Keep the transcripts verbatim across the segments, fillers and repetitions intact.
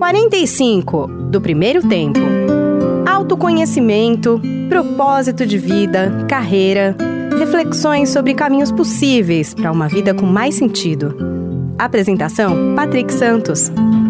quarenta e cinco, do primeiro tempo. Autoconhecimento, propósito de vida, carreira, reflexões sobre caminhos possíveis para uma vida com mais sentido. Apresentação, Patrick Santos.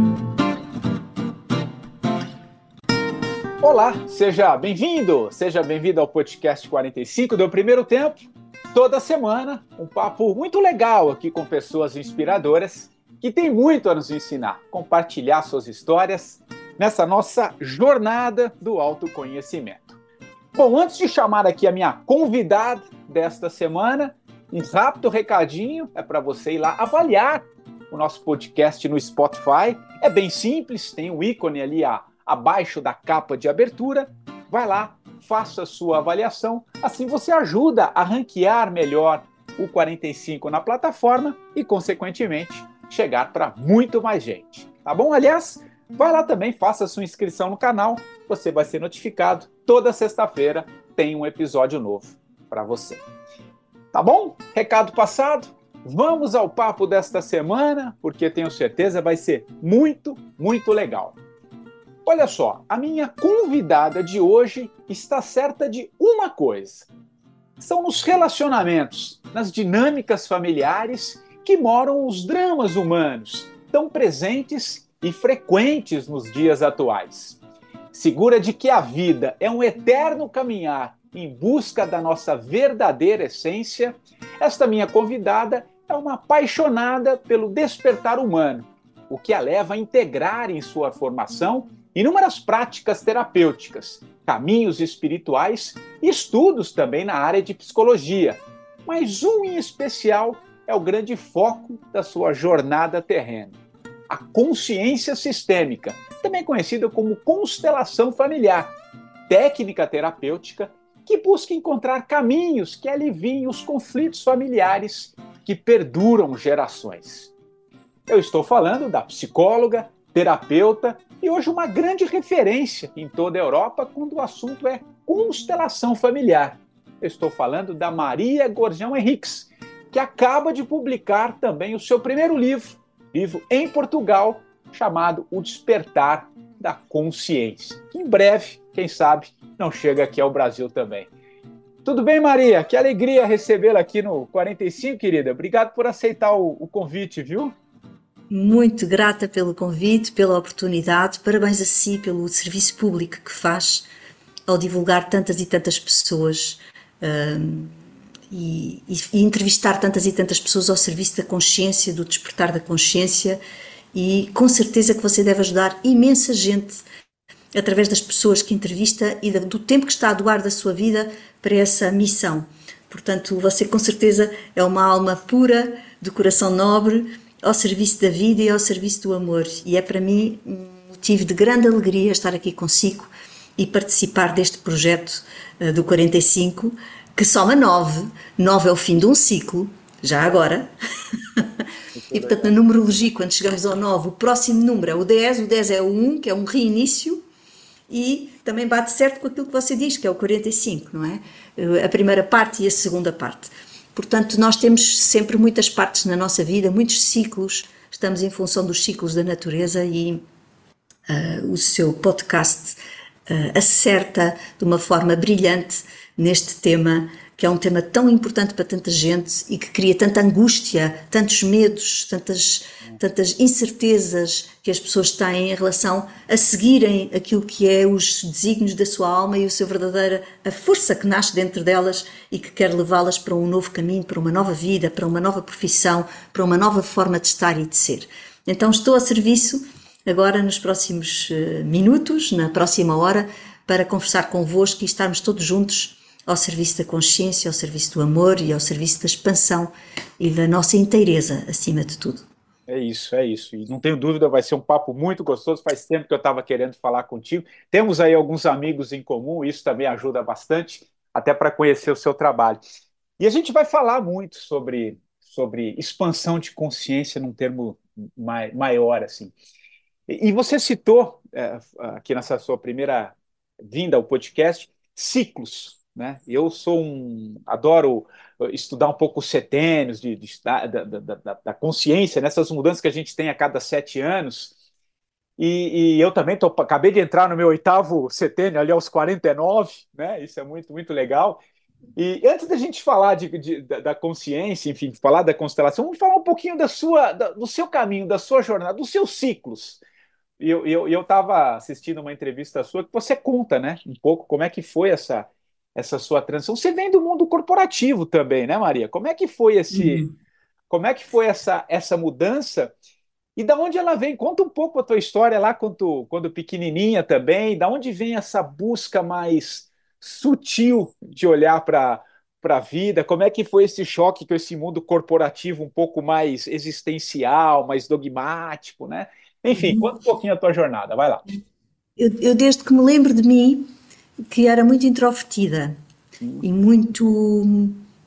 Olá, seja bem-vindo, seja bem-vindo ao podcast quarenta e cinco do Primeiro Tempo. Toda semana, um papo muito legal aqui com pessoas inspiradoras que têm muito a nos ensinar, compartilhar suas histórias nessa nossa jornada do autoconhecimento. Bom, antes de chamar aqui a minha convidada desta semana, um rápido recadinho é para você ir lá avaliar o nosso podcast no Spotify. É bem simples, tem um ícone ali a, abaixo da capa de abertura. Vai lá, faça a sua avaliação, assim você ajuda a ranquear melhor o quarenta e cinco na plataforma e, consequentemente, chegar para muito mais gente, tá bom? Aliás, vai lá também, faça a sua inscrição no canal, você vai ser notificado. Toda sexta-feira tem um episódio novo para você. Tá bom? Recado passado, vamos ao papo desta semana, porque tenho certeza vai ser muito, muito legal. Olha só, a minha convidada de hoje está certa de uma coisa. São nos relacionamentos, nas dinâmicas familiares que moram os dramas humanos, tão presentes e frequentes nos dias atuais. Segura de que a vida é um eterno caminhar em busca da nossa verdadeira essência, esta minha convidada é uma apaixonada pelo despertar humano, o que a leva a integrar em sua formação inúmeras práticas terapêuticas, caminhos espirituais e estudos também na área de psicologia, mas um em especial é o grande foco da sua jornada terrena: a consciência sistêmica, também conhecida como constelação familiar, técnica terapêutica que busca encontrar caminhos que aliviem os conflitos familiares que perduram gerações. Eu estou falando da psicóloga, terapeuta e hoje uma grande referência em toda a Europa quando o assunto é constelação familiar. Eu estou falando da Maria Gorjão Henriques, que acaba de publicar também o seu primeiro livro, livro em Portugal, chamado O Despertar da Consciência, que em breve, quem sabe, não chega aqui ao Brasil também. Tudo bem, Maria? Que alegria recebê-la aqui no quarenta e cinco, querida. Obrigado por aceitar o, o convite, viu? Muito grata pelo convite, pela oportunidade. Parabéns a si pelo serviço público que faz ao divulgar tantas e tantas pessoas um, e, e, e entrevistar tantas e tantas pessoas ao serviço da consciência, do despertar da consciência, e com certeza que você deve ajudar imensa gente através das pessoas que entrevista e do tempo que está a doar da sua vida para essa missão. Portanto, você com certeza é uma alma pura, de coração nobre, ao serviço da vida e ao serviço do amor. E é para mim um motivo de grande alegria estar aqui consigo e participar deste projeto uh, do quarenta e cinco, que soma nove. nove é o fim de um ciclo, já agora. E portanto, na numerologia, quando chegamos ao nove, o próximo número é o dez, o dez é o um, que é um reinício, e também bate certo com aquilo que você diz, que é o quarenta e cinco, não é? A primeira parte e a segunda parte. Portanto, nós temos sempre muitas partes na nossa vida, muitos ciclos, estamos em função dos ciclos da natureza, e uh, o seu podcast uh, acerta de uma forma brilhante neste tema, que é um tema tão importante para tanta gente e que cria tanta angústia, tantos medos, tantas, tantas incertezas que as pessoas têm em relação a seguirem aquilo que é os desígnios da sua alma e o seu verdadeira, a força que nasce dentro delas e que quer levá-las para um novo caminho, para uma nova vida, para uma nova profissão, para uma nova forma de estar e de ser. Então estou a serviço agora nos próximos uh, minutos, na próxima hora, para conversar convosco e estarmos todos juntos ao serviço da consciência, ao serviço do amor e ao serviço da expansão e da nossa inteireza, acima de tudo. É isso, é isso. E não tenho dúvida, vai ser um papo muito gostoso. Faz tempo que eu estava querendo falar contigo. Temos aí alguns amigos em comum, isso também ajuda bastante, até para conhecer o seu trabalho. E a gente vai falar muito sobre, sobre expansão de consciência num termo mai, maior, assim. E, e você citou, é, aqui nessa sua primeira vinda ao podcast, ciclos. Né? Eu sou um, adoro estudar um pouco os setênios de, de, da, da, da, da consciência, nessas mudanças que a gente tem a cada sete anos. E, e eu também tô, acabei de entrar no meu oitavo setênio, ali aos quarenta e nove, né? Isso é muito, muito legal. E antes da gente falar de, de- da da consciência, enfim, falar da constelação, vamos falar um pouquinho da sua, da- do seu caminho, da sua jornada, dos seus ciclos. E eu eu eu estava assistindo uma entrevista sua que você conta, né, um pouco como é que foi essa essa sua transição. Você vem do mundo corporativo também, né, Maria? Como é que foi esse, Uhum. como é que foi essa essa mudança? E da onde ela vem? Conta um pouco a tua história lá quando, quando pequenininha também. Da onde vem essa busca mais sutil de olhar para para a vida? Como é que foi esse choque com esse mundo corporativo um pouco mais existencial, mais dogmático, né? Enfim, Uhum. conta um pouquinho a tua jornada. Vai lá. Eu, eu, desde que me lembro de mim, que era muito introvertida Hum. e muito.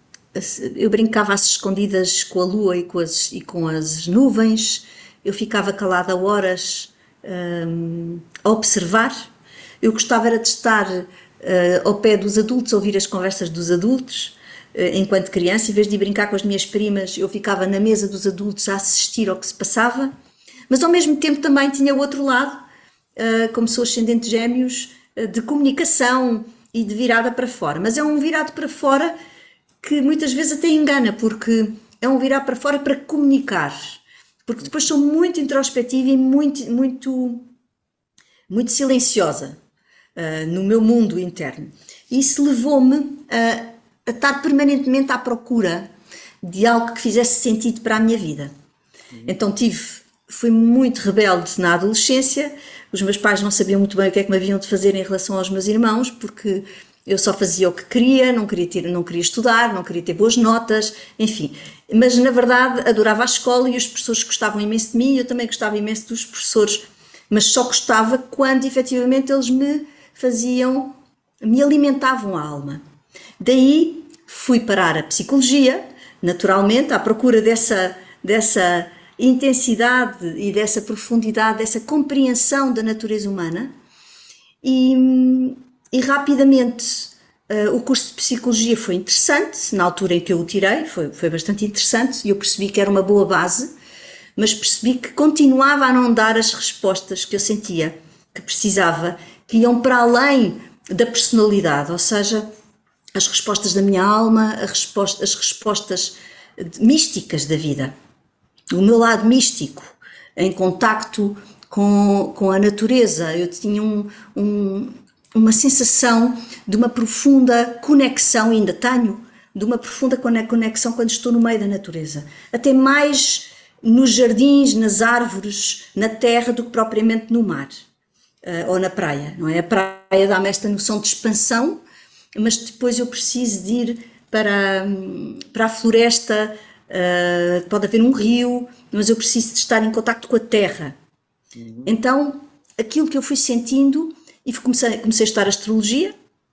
Eu brincava às escondidas com a lua e com as, e com as nuvens, eu ficava calada horas hum, a observar. Eu gostava era de estar uh, ao pé dos adultos, a ouvir as conversas dos adultos, uh, enquanto criança, em vez de ir brincar com as minhas primas, eu ficava na mesa dos adultos a assistir ao que se passava, mas ao mesmo tempo também tinha o outro lado, uh, como sou ascendente gêmeos, uh, de comunicação e de virada para fora. Mas é um virado para fora que muitas vezes até engana, porque é um virar para fora para comunicar. Porque depois sou muito introspectiva e muito, muito, muito silenciosa uh, no meu mundo interno. E isso levou-me a, a estar permanentemente à procura de algo que fizesse sentido para a minha vida. Então tive, fui muito rebelde na adolescência, os meus pais não sabiam muito bem o que é que me haviam de fazer em relação aos meus irmãos, porque eu só fazia o que queria, não queria, ter, não queria estudar, não queria ter boas notas, enfim. Mas na verdade adorava a escola e os professores gostavam imenso de mim e eu também gostava imenso dos professores, mas só gostava quando efetivamente eles me faziam, me alimentavam a alma. Daí fui parar a psicologia, naturalmente, à procura dessa, dessa intensidade e dessa profundidade, dessa compreensão da natureza humana e, e rapidamente uh, o curso de Psicologia foi interessante, na altura em que eu o tirei, foi, foi bastante interessante e eu percebi que era uma boa base, mas percebi que continuava a não dar as respostas que eu sentia que precisava, que iam para além da personalidade, ou seja, as respostas da minha alma, as respostas, as respostas místicas da vida. O meu lado místico, em contacto com, com a natureza, eu tinha um, um, uma sensação de uma profunda conexão, ainda tenho, de uma profunda conexão quando estou no meio da natureza. Até mais nos jardins, nas árvores, na terra, do que propriamente no mar uh, ou na praia. Não é? A praia dá-me esta noção de expansão, mas depois eu preciso de ir para, para a floresta, uh, pode haver um rio, mas eu preciso de estar em contacto com a terra. Uhum. Então, aquilo que eu fui sentindo, e comecei, comecei a estudar astrologia,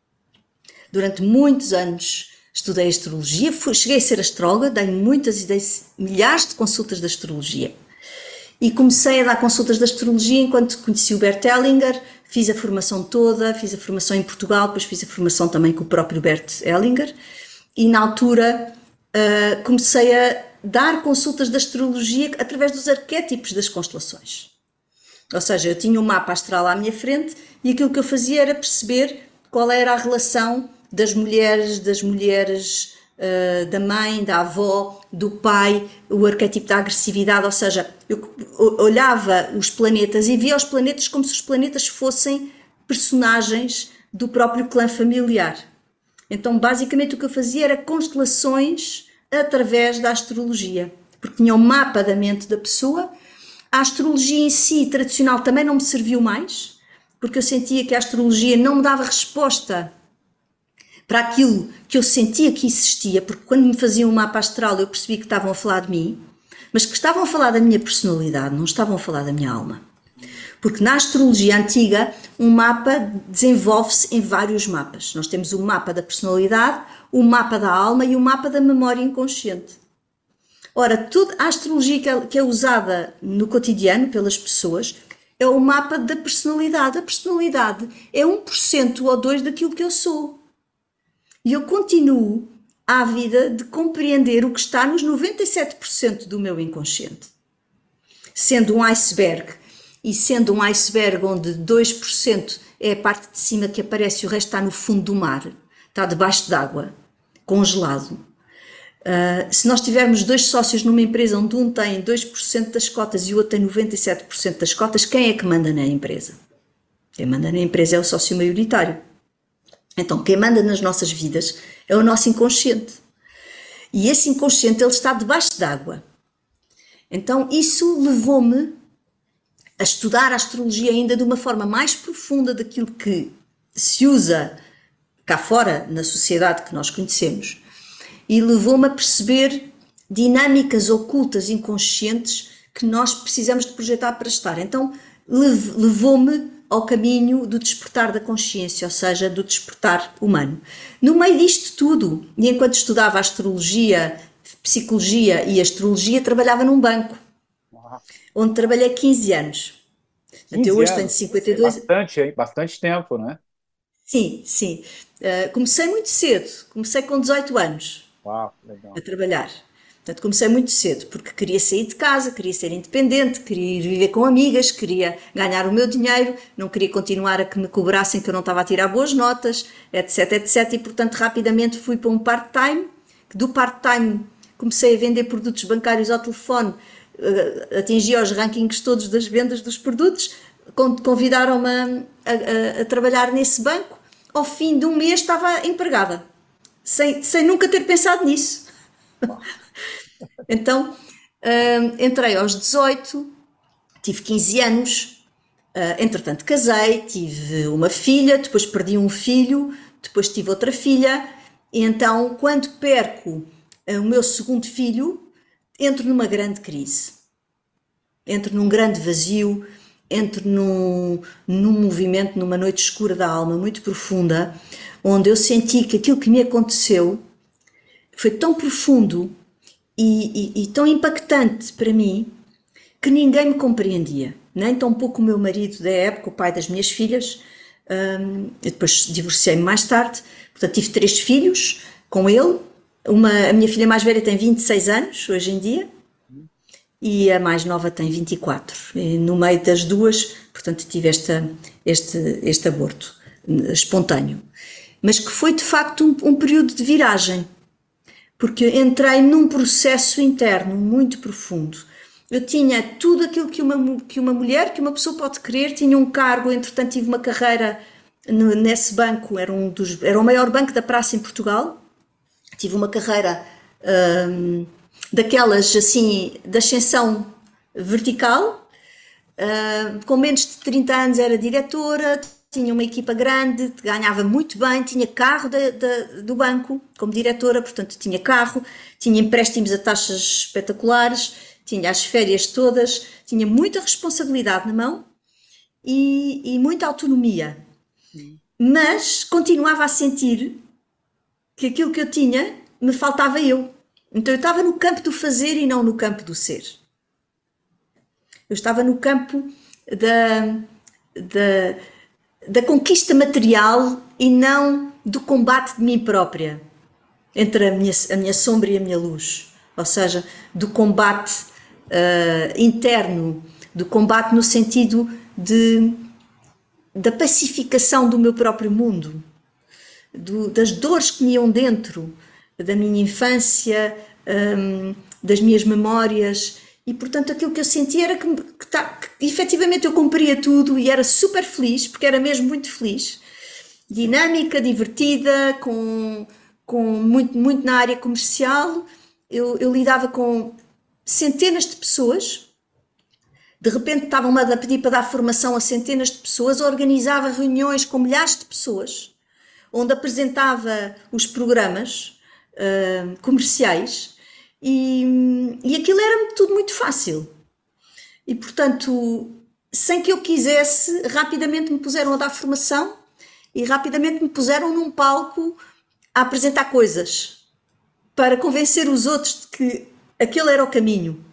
durante muitos anos estudei astrologia, fui, cheguei a ser astróloga, dei muitas, dei milhares de consultas de astrologia. E comecei a dar consultas de astrologia enquanto conheci o Bert Hellinger, fiz a formação toda, fiz a formação em Portugal, depois fiz a formação também com o próprio Bert Hellinger, e na altura uh, comecei a dar consultas de astrologia através dos arquétipos das constelações. Ou seja, eu tinha um mapa astral à minha frente e aquilo que eu fazia era perceber qual era a relação das mulheres, das mulheres, uh, da mãe, da avó, do pai, o arquétipo da agressividade, ou seja, eu olhava os planetas e via os planetas como se os planetas fossem personagens do próprio clã familiar. Então, basicamente, o que eu fazia era constelações através da astrologia, porque tinha o mapa da mente da pessoa. A astrologia em si, tradicional, também não me serviu mais, porque eu sentia que a astrologia não me dava resposta para aquilo que eu sentia que existia, porque quando me faziam um mapa astral eu percebi que estavam a falar de mim, mas que estavam a falar da minha personalidade, não estavam a falar da minha alma. Porque na astrologia antiga, um mapa desenvolve-se em vários mapas. Nós temos o mapa da personalidade, o mapa da alma e o mapa da memória inconsciente. Ora, tudo, a astrologia que é, que é usada no cotidiano pelas pessoas é o mapa da personalidade. A personalidade é um por cento ou dois por cento daquilo que eu sou. E eu continuo à vida de compreender o que está nos noventa e sete por cento do meu inconsciente. Sendo um iceberg e sendo um iceberg onde dois por cento é a parte de cima que aparece e o resto está no fundo do mar, está debaixo d'água, congelado. Uh, se nós tivermos dois sócios numa empresa onde um tem dois por cento das cotas e o outro tem noventa e sete por cento das cotas, quem é que manda na empresa? Quem manda na empresa é o sócio maioritário. Então, quem manda nas nossas vidas é o nosso inconsciente. E esse inconsciente, ele está debaixo d'água. Então, isso levou-me a estudar a astrologia ainda de uma forma mais profunda daquilo que se usa cá fora, na sociedade que nós conhecemos. E levou-me a perceber dinâmicas ocultas, inconscientes, que nós precisamos de projetar para estar. Então, levou-me ao caminho do despertar da consciência, ou seja, do despertar humano. No meio disto tudo, e enquanto estudava astrologia, psicologia e astrologia, trabalhava num banco, onde trabalhei quinze anos. quinze Eu hoje anos. tenho cinquenta e dois... Bastante, hein? Bastante tempo, não é? Sim, sim. Uh, comecei muito cedo, comecei com dezoito anos. Uau, legal. A trabalhar. Portanto, comecei muito cedo, porque queria sair de casa, queria ser independente, queria ir viver com amigas, queria ganhar o meu dinheiro, não queria continuar a que me cobrassem que eu não estava a tirar boas notas, etc, etcétera. E, portanto, rapidamente fui para um part-time, que do part-time comecei a vender produtos bancários ao telefone, atingi os rankings todos das vendas dos produtos, convidaram-me a, a, a trabalhar nesse banco. Ao fim de um mês estava empregada, sem, sem nunca ter pensado nisso. Então, uh, entrei aos dezoito, tive quinze anos, uh, entretanto casei, tive uma filha, depois perdi um filho, depois tive outra filha, e então quando perco uh, o meu segundo filho, entro numa grande crise, entro num grande vazio, entro num, num movimento, numa noite escura da alma, muito profunda, onde eu senti que aquilo que me aconteceu foi tão profundo e, e, e tão impactante para mim que ninguém me compreendia, nem tão pouco o meu marido da época, o pai das minhas filhas. Um, eu depois divorciei-me mais tarde, portanto tive três filhos com ele. Uma, a minha filha mais velha tem vinte e seis anos hoje em dia e a mais nova tem vinte e quatro. E no meio das duas, portanto, tive esta, este, este aborto espontâneo. Mas que foi de facto um, um período de viragem, porque entrei num processo interno muito profundo. Eu tinha tudo aquilo que uma, que uma mulher, que uma pessoa pode querer, tinha um cargo, entretanto tive uma carreira no, nesse banco, era, um dos, era o maior banco da praça em Portugal, tive uma carreira hum, daquelas assim, de ascensão vertical, hum, com menos de trinta anos era diretora, tinha uma equipa grande, ganhava muito bem, tinha carro de, de, do banco como diretora, portanto tinha carro, tinha empréstimos a taxas espetaculares, tinha as férias todas, tinha muita responsabilidade na mão e, e muita autonomia. Sim. Mas continuava a sentir que aquilo que eu tinha me faltava eu. Então eu estava no campo do fazer e não no campo do ser. Eu estava no campo da... da da conquista material e não do combate de mim própria, entre a minha, a minha sombra e a minha luz, ou seja, do combate uh, interno, do combate no sentido de, da pacificação do meu próprio mundo, do, das dores que me iam dentro, da minha infância, um, das minhas memórias. E, portanto, aquilo que eu sentia era que, que, tá, que efetivamente eu cumpria tudo e era super feliz, porque era mesmo muito feliz. Dinâmica, divertida, com, com muito, muito na área comercial. Eu, eu lidava com centenas de pessoas. De repente estavam-me a pedir para dar formação a centenas de pessoas. Eu organizava reuniões com milhares de pessoas, onde apresentava os programas uh, comerciais. E, e aquilo era tudo muito fácil. E, portanto, sem que eu quisesse, rapidamente me puseram a dar formação e rapidamente me puseram num palco a apresentar coisas para convencer os outros de que aquele era o caminho.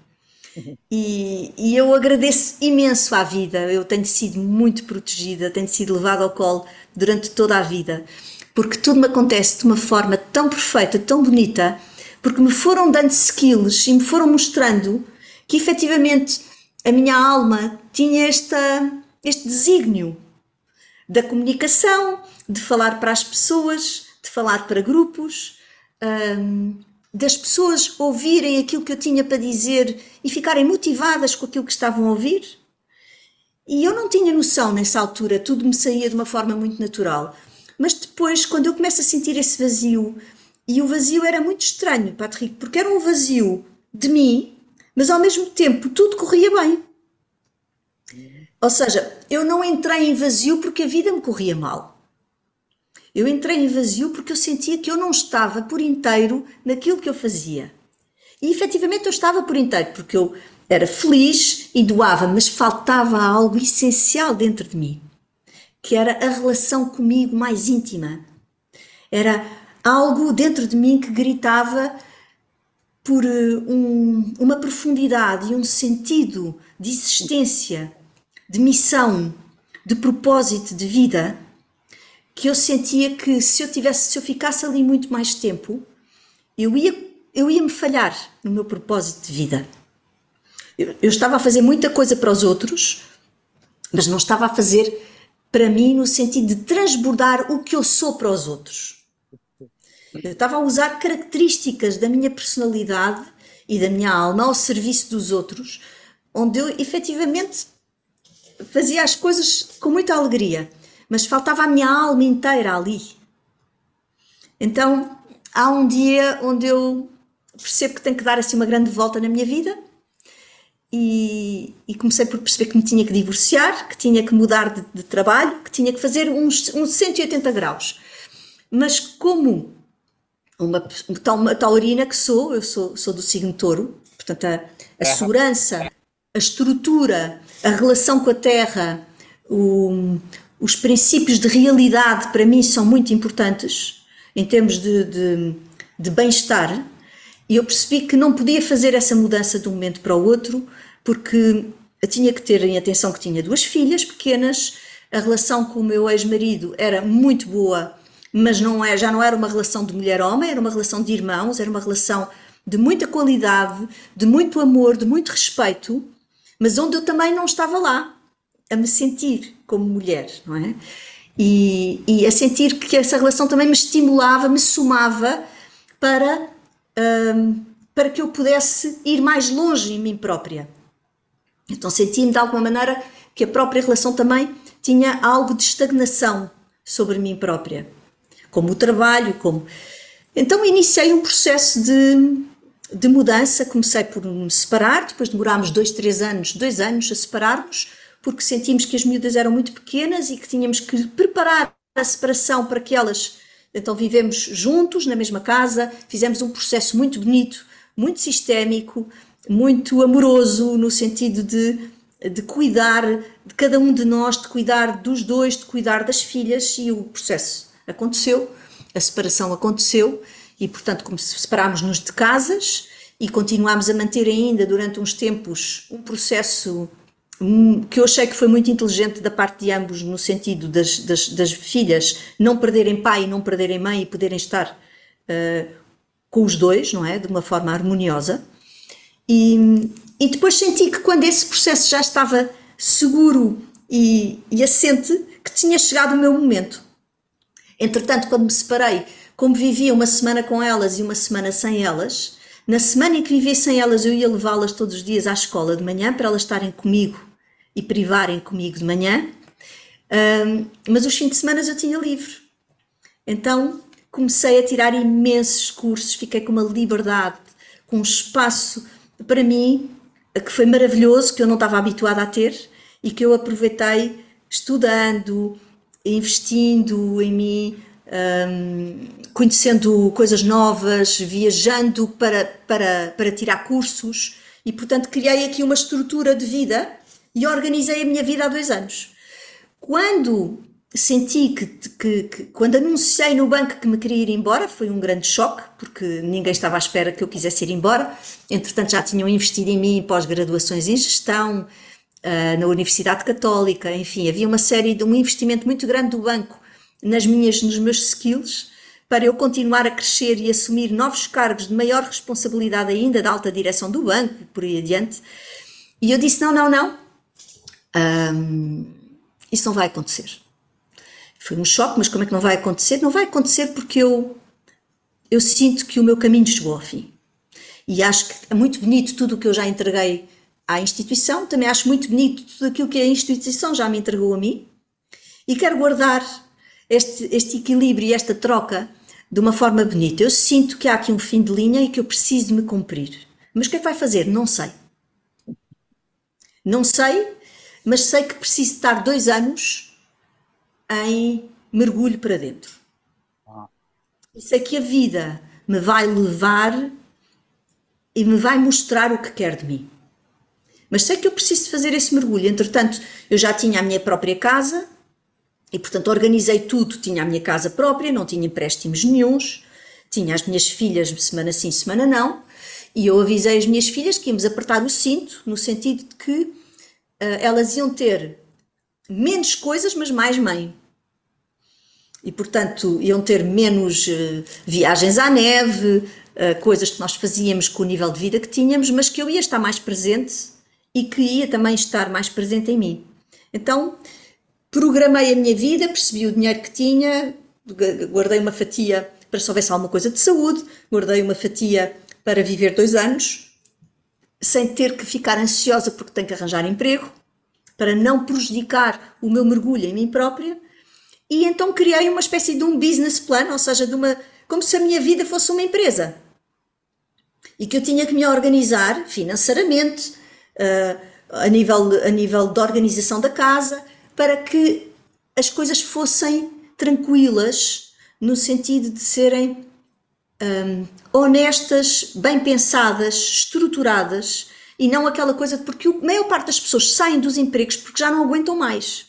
E, e eu agradeço imenso à vida. Eu tenho sido muito protegida, tenho sido levada ao colo durante toda a vida, porque tudo me acontece de uma forma tão perfeita, tão bonita, porque me foram dando skills e me foram mostrando que efetivamente a minha alma tinha esta, este desígnio da comunicação, de falar para as pessoas, de falar para grupos, hum, das pessoas ouvirem aquilo que eu tinha para dizer e ficarem motivadas com aquilo que estavam a ouvir. E eu não tinha noção nessa altura, tudo me saía de uma forma muito natural. Mas depois, quando eu começo a sentir esse vazio, e o vazio era muito estranho, Patrick, porque era um vazio de mim, mas ao mesmo tempo tudo corria bem. Ou seja, eu não entrei em vazio porque a vida me corria mal. Eu entrei em vazio porque eu sentia que eu não estava por inteiro naquilo que eu fazia. E efetivamente eu estava por inteiro, porque eu era feliz e doava, mas faltava algo essencial dentro de mim, que era a relação comigo mais íntima. Era algo dentro de mim que gritava por um, uma profundidade e um sentido de existência, de missão, de propósito de vida, que eu sentia que se eu tivesse, se eu ficasse ali muito mais tempo, eu ia, eu ia me falhar no meu propósito de vida. Eu, eu estava a fazer muita coisa para os outros, mas não estava a fazer para mim no sentido de transbordar o que eu sou para os outros. Eu estava a usar características da minha personalidade e da minha alma ao serviço dos outros, onde eu efetivamente fazia as coisas com muita alegria, mas faltava a minha alma inteira ali. Então, há um dia onde eu percebo que tenho que dar assim uma grande volta na minha vida e, e comecei por perceber que me tinha que divorciar, que tinha que mudar de, de trabalho, que tinha que fazer uns, uns cento e oitenta graus. Mas como uma, uma taurina que sou, eu sou, sou do signo touro, portanto a, a segurança, a estrutura, a relação com a terra, o, os princípios de realidade para mim são muito importantes em termos de, de, de bem-estar, e eu percebi que não podia fazer essa mudança de um momento para o outro, porque eu tinha que ter em atenção que tinha duas filhas pequenas, a relação com o meu ex-marido era muito boa, mas não é, já não era uma relação de mulher-homem, era uma relação de irmãos, era uma relação de muita qualidade, de muito amor, de muito respeito, mas onde eu também não estava lá a me sentir como mulher, não é? E, e a sentir que essa relação também me estimulava, me somava para, um, para que eu pudesse ir mais longe em mim própria. Então sentia-me de alguma maneira que a própria relação também tinha algo de estagnação sobre mim própria, como o trabalho, como... Então iniciei um processo de, de mudança, comecei por me separar, depois demorámos dois, três anos, dois anos a separar-nos, porque sentimos que as miúdas eram muito pequenas e que tínhamos que preparar a separação para que elas... Então vivemos juntos na mesma casa, fizemos um processo muito bonito, muito sistémico, muito amoroso, no sentido de, de cuidar de cada um de nós, de cuidar dos dois, de cuidar das filhas, e o processo aconteceu, a separação aconteceu, e portanto como separámos-nos de casas e continuámos a manter ainda durante uns tempos um processo que eu achei que foi muito inteligente da parte de ambos, no sentido das, das, das filhas não perderem pai e não perderem mãe e poderem estar uh, com os dois, não é? De uma forma harmoniosa. E, e depois senti que quando esse processo já estava seguro e, e assente, que tinha chegado o meu momento. Entretanto, quando me separei, como vivia uma semana com elas e uma semana sem elas, na semana em que vivia sem elas eu ia levá-las todos os dias à escola de manhã para elas estarem comigo e privarem comigo de manhã, um, mas os fins de semana eu tinha livre. Então comecei a tirar imensos cursos, fiquei com uma liberdade, com um espaço para mim que foi maravilhoso, que eu não estava habituada a ter e que eu aproveitei estudando, investindo em mim, um, conhecendo coisas novas, viajando para, para, para tirar cursos, e portanto criei aqui uma estrutura de vida e organizei a minha vida há dois anos. Quando senti que, que, que quando anunciei no banco que me queria ir embora, foi um grande choque, porque ninguém estava à espera que eu quisesse ir embora. Entretanto já tinham investido em mim em pós-graduações em gestão, uh, na Universidade Católica, enfim, havia uma série de um investimento muito grande do banco nas minhas, nos meus skills, para eu continuar a crescer e assumir novos cargos de maior responsabilidade ainda da alta direção do banco e por aí adiante. E eu disse, não, não, não, hum, isso não vai acontecer. Foi um choque, mas como é que não vai acontecer? Não vai acontecer porque eu, eu sinto que o meu caminho chegou ao fim. E acho que é muito bonito tudo o que eu já entreguei à instituição, também acho muito bonito tudo aquilo que a instituição já me entregou a mim, e quero guardar este, este equilíbrio e esta troca de uma forma bonita. Eu sinto que há aqui um fim de linha e que eu preciso de me cumprir. Mas o que é que vai fazer? Não sei. Não sei, mas sei que preciso estar dois anos em mergulho para dentro. E sei que a vida me vai levar e me vai mostrar o que quer de mim. Mas sei que eu preciso de fazer esse mergulho. Entretanto, eu já tinha a minha própria casa e, portanto, organizei tudo. Tinha a minha casa própria, não tinha empréstimos nenhuns, tinha as minhas filhas semana sim, semana não, e eu avisei as minhas filhas que íamos apertar o cinto, no sentido de que uh, elas iam ter menos coisas, mas mais mãe. E, portanto, iam ter menos uh, viagens à neve, uh, coisas que nós fazíamos com o nível de vida que tínhamos, mas que eu ia estar mais presente e que ia também estar mais presente em mim. Então, programei a minha vida, percebi o dinheiro que tinha, guardei uma fatia para se houvesse alguma coisa de saúde, guardei uma fatia para viver dois anos, sem ter que ficar ansiosa porque tenho que arranjar emprego, para não prejudicar o meu mergulho em mim própria. E então criei uma espécie de um business plan, ou seja, de uma, como se a minha vida fosse uma empresa. E que eu tinha que me organizar financeiramente, uh, a, nível, a nível de organização da casa, para que as coisas fossem tranquilas, no sentido de serem um, honestas, bem pensadas, estruturadas, e não aquela coisa de porque a maior parte das pessoas saem dos empregos porque já não aguentam mais.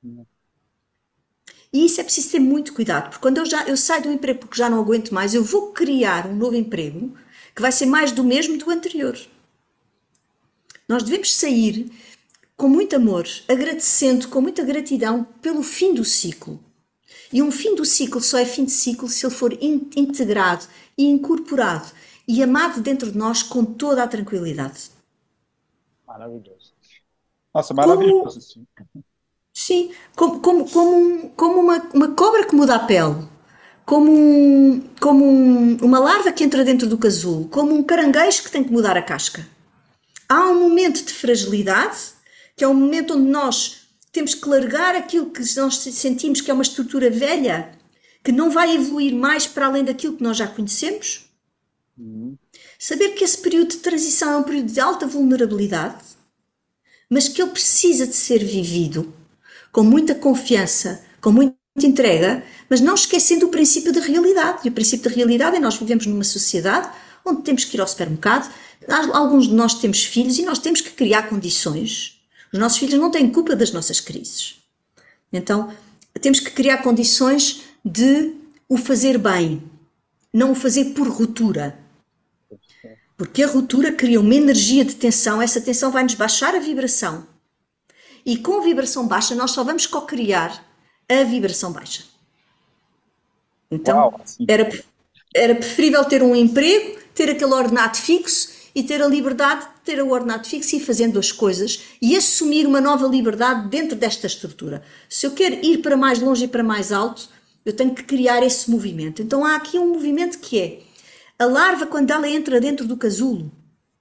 E isso é preciso ter muito cuidado, porque quando eu, já, eu saio do emprego porque já não aguento mais, eu vou criar um novo emprego que vai ser mais do mesmo do anterior. Nós devemos sair com muito amor, agradecendo, com muita gratidão pelo fim do ciclo. E um fim do ciclo só é fim de ciclo se ele for in- integrado e incorporado e amado dentro de nós com toda a tranquilidade. Maravilhoso. Nossa, maravilhoso. Como... Sim. Sim, como, como, como, um, como uma, uma cobra que muda a pele, como, um, como um, uma larva que entra dentro do casulo, como um caranguejo que tem que mudar a casca. Há um momento de fragilidade, que é um momento onde nós temos que largar aquilo que nós sentimos que é uma estrutura velha, que não vai evoluir mais para além daquilo que nós já conhecemos. Uhum. Saber que esse período de transição é um período de alta vulnerabilidade, mas que ele precisa de ser vivido com muita confiança, com muita entrega, mas não esquecendo o princípio da realidade. E o princípio da realidade é nós vivemos numa sociedade onde temos que ir ao supermercado, alguns de nós temos filhos e nós temos que criar condições. Os nossos filhos não têm culpa das nossas crises. Então, temos que criar condições de o fazer bem, não o fazer por ruptura. Porque a ruptura cria uma energia de tensão, essa tensão vai-nos baixar a vibração. E com a vibração baixa, nós só vamos co-criar a vibração baixa. Então, Uau, era, era preferível ter um emprego, ter aquele ordenado fixo e ter a liberdade de ter o ordenado fixo e ir fazendo as coisas e assumir uma nova liberdade dentro desta estrutura. Se eu quero ir para mais longe e para mais alto, eu tenho que criar esse movimento. Então, há aqui um movimento que é a larva, quando ela entra dentro do casulo.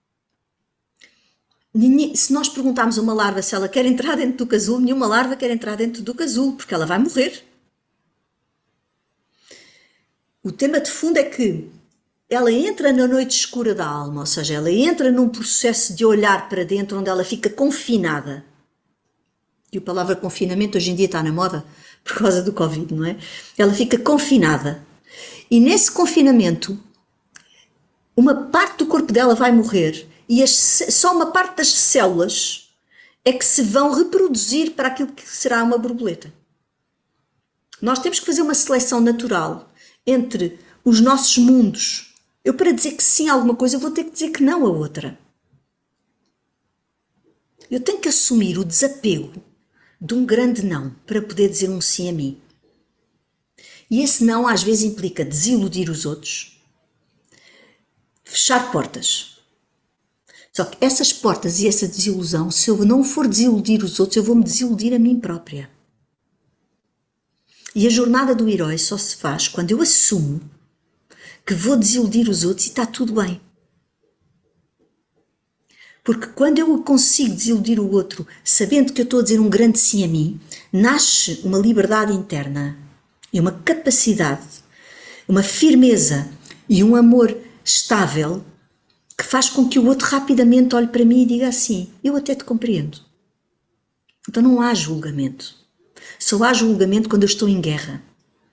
Se nós perguntarmos a uma larva se ela quer entrar dentro do casulo, nenhuma larva quer entrar dentro do casulo, porque ela vai morrer. O tema de fundo é que ela entra na noite escura da alma, ou seja, ela entra num processo de olhar para dentro onde ela fica confinada. E a palavra confinamento hoje em dia está na moda por causa do Covid, não é? Ela fica confinada. E nesse confinamento, uma parte do corpo dela vai morrer e as, só uma parte das células é que se vão reproduzir para aquilo que será uma borboleta. Nós temos que fazer uma seleção natural entre os nossos mundos. Eu, para dizer que sim a alguma coisa, eu vou ter que dizer que não a outra. Eu tenho que assumir o desapego de um grande não para poder dizer um sim a mim. E esse não às vezes implica desiludir os outros, fechar portas, Só que essas portas e essa desilusão, se eu não for desiludir os outros, eu vou me desiludir a mim própria. E a jornada do herói só se faz quando eu assumo que vou desiludir os outros e está tudo bem. Porque quando eu consigo desiludir o outro, sabendo que eu estou a dizer um grande sim a mim, nasce uma liberdade interna e uma capacidade, uma firmeza e um amor estável que faz com que o outro rapidamente olhe para mim e diga assim: eu até te compreendo. Então não há julgamento. Só há julgamento quando eu estou em guerra.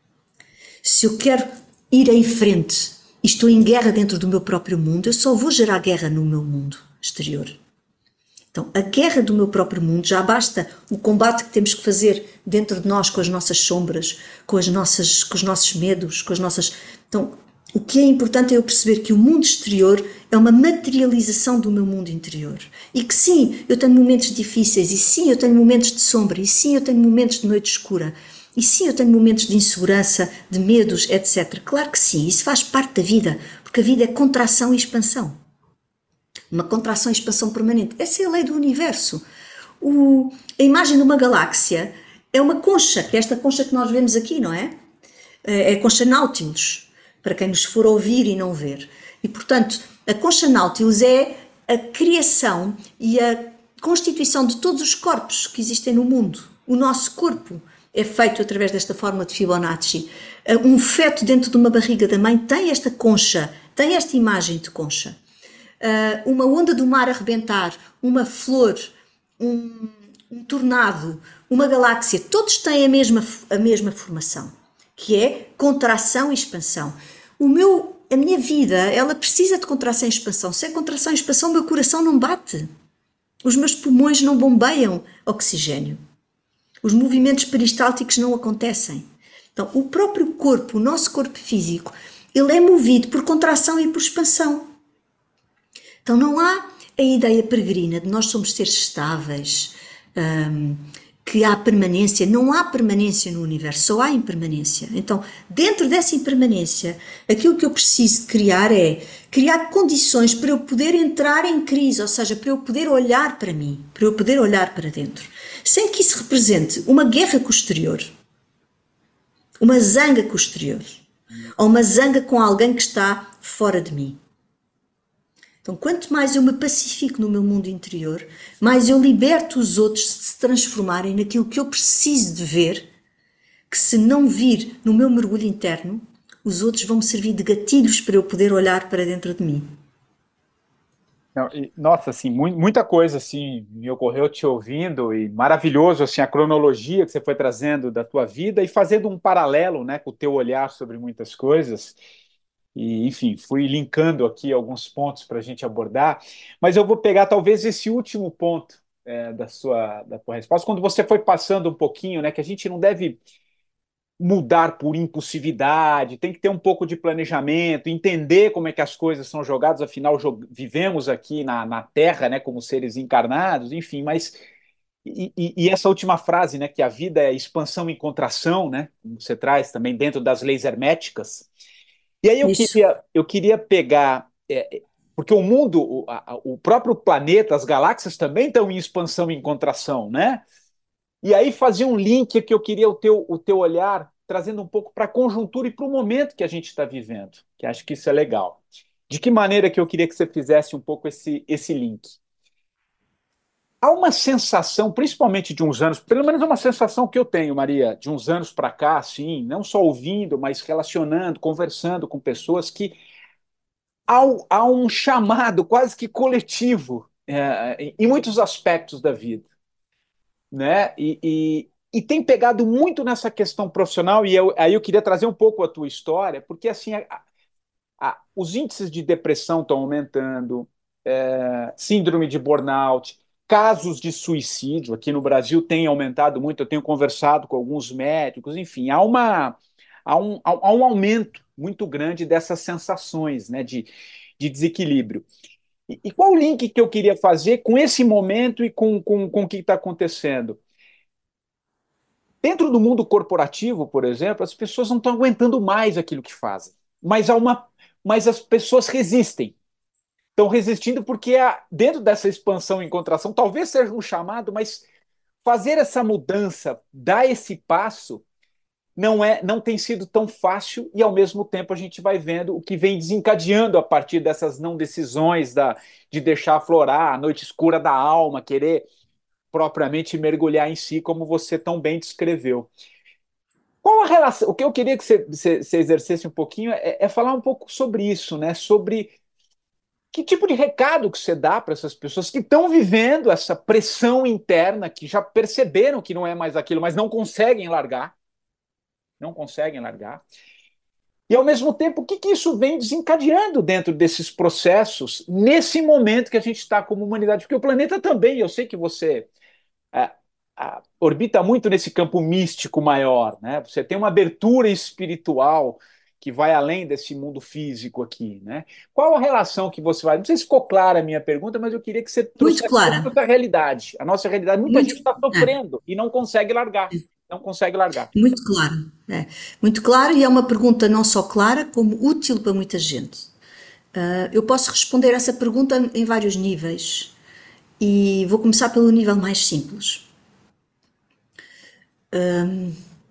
Se eu quero ir em frente e estou em guerra dentro do meu próprio mundo, eu só vou gerar guerra no meu mundo exterior. Então, a guerra do meu próprio mundo, já basta o combate que temos que fazer dentro de nós com as nossas sombras, com, as nossas, com os nossos medos, com as nossas... Então, o que é importante é eu perceber que o mundo exterior é uma materialização do meu mundo interior. E que sim, eu tenho momentos difíceis, e sim, eu tenho momentos de sombra, e sim, eu tenho momentos de noite escura, e sim, eu tenho momentos de insegurança, de medos, etcétera. Claro que sim, isso faz parte da vida, porque a vida é contração e expansão. Uma contração e expansão permanente. Essa é a lei do universo. O, a imagem de uma galáxia é uma concha, que é esta concha que nós vemos aqui, não é? É a concha Nautilus, para quem nos for ouvir e não ver. E, portanto, a concha Nautilus é a criação e a constituição de todos os corpos que existem no mundo. O nosso corpo é feito através desta fórmula de Fibonacci. Um feto dentro de uma barriga da mãe tem esta concha, tem esta imagem de concha. Uh, uma onda do mar a arrebentar, uma flor, um, um tornado, uma galáxia, todos têm a mesma, a mesma formação, que é contração e expansão. O meu, a minha vida, ela precisa de contração e expansão. Sem contração e expansão, o meu coração não bate. Os meus pulmões não bombeiam oxigênio. Os movimentos peristálticos não acontecem. Então, o próprio corpo, o nosso corpo físico, ele é movido por contração e por expansão. Então não há a ideia peregrina de nós somos seres estáveis, um, que há permanência. Não há permanência no universo, só há impermanência. Então, dentro dessa impermanência, aquilo que eu preciso de criar é criar condições para eu poder entrar em crise, ou seja, para eu poder olhar para mim, para eu poder olhar para dentro, sem que isso represente uma guerra com o exterior, uma zanga com o exterior, ou uma zanga com alguém que está fora de mim. Então, quanto mais eu me pacifico no meu mundo interior, mais eu liberto os outros de se transformarem naquilo que eu preciso de ver, que se não vir no meu mergulho interno, os outros vão me servir de gatilhos para eu poder olhar para dentro de mim. Não, e, nossa, assim, mu- muita coisa assim me ocorreu te ouvindo, e maravilhoso assim a cronologia que você foi trazendo da tua vida e fazendo um paralelo, né, com o teu olhar sobre muitas coisas. E, enfim, fui linkando aqui alguns pontos para a gente abordar, mas eu vou pegar talvez esse último ponto é, da sua da tua resposta, quando você foi passando um pouquinho, né, que a gente não deve mudar por impulsividade, tem que ter um pouco de planejamento, entender como é que as coisas são jogadas, afinal jo- vivemos aqui na, na Terra, né, como seres encarnados, enfim, mas e, e- e essa última frase, né, que a vida é expansão em contração, né, como você traz também dentro das leis herméticas. E aí eu Isso. queria, eu queria pegar, é, porque o mundo, o, a- o próprio planeta, as galáxias também estão em expansão e em contração, né? E aí fazer um link que eu queria o teu, o teu olhar, trazendo um pouco para a conjuntura e para o momento que a gente está vivendo, que acho que isso é legal. De que maneira que eu queria que você fizesse um pouco esse, esse link? Há uma sensação, principalmente de uns anos, pelo menos é uma sensação que eu tenho, Maria, de uns anos para cá, assim, não só ouvindo, mas relacionando, conversando com pessoas, que há, um- há um chamado quase que coletivo é, em muitos aspectos da vida, né? E, e, e tem pegado muito nessa questão profissional, e eu- aí eu queria trazer um pouco a tua história, porque assim, a- a- os índices de depressão estão aumentando, é, síndrome de burnout, casos de suicídio aqui no Brasil têm aumentado muito. Eu tenho conversado com alguns médicos, enfim, há uma, há um, há um aumento muito grande dessas sensações, né, de, de desequilíbrio. E, e qual o link que eu queria fazer com esse momento e com, com, com o que está acontecendo? Dentro do mundo corporativo, por exemplo, as pessoas não estão aguentando mais aquilo que fazem, mas há uma, mas as pessoas resistem. estão resistindo porque é, dentro dessa expansão e contração, talvez seja um chamado, mas fazer essa mudança, dar esse passo, não é, não tem sido tão fácil e ao mesmo tempo a gente vai vendo o que vem desencadeando a partir dessas não decisões da, de deixar aflorar a noite escura da alma, querer propriamente mergulhar em si, como você tão bem descreveu. Qual a relação? O que eu queria que você, você, você exercesse um pouquinho é, é falar um pouco sobre isso, né? Sobre que tipo de recado que você dá para essas pessoas que estão vivendo essa pressão interna, que já perceberam que não é mais aquilo, mas não conseguem largar, não conseguem largar. E, ao mesmo tempo, o que, que isso vem desencadeando dentro desses processos, nesse momento que a gente está como humanidade? Porque o planeta também, eu sei que você é, é, orbita muito nesse campo místico maior, né? Você tem uma abertura espiritual que vai além desse mundo físico aqui, né? Qual a relação que você vai... Não sei se ficou clara a minha pergunta, mas eu queria que você trouxesse a nossa realidade. A nossa realidade, muita Muito, gente está sofrendo é. e não consegue largar. Não consegue largar. Muito claro, é. Muito claro, e é uma pergunta não só clara, como útil para muita gente. Uh, eu posso responder essa pergunta em vários níveis e vou começar pelo nível mais simples. Um,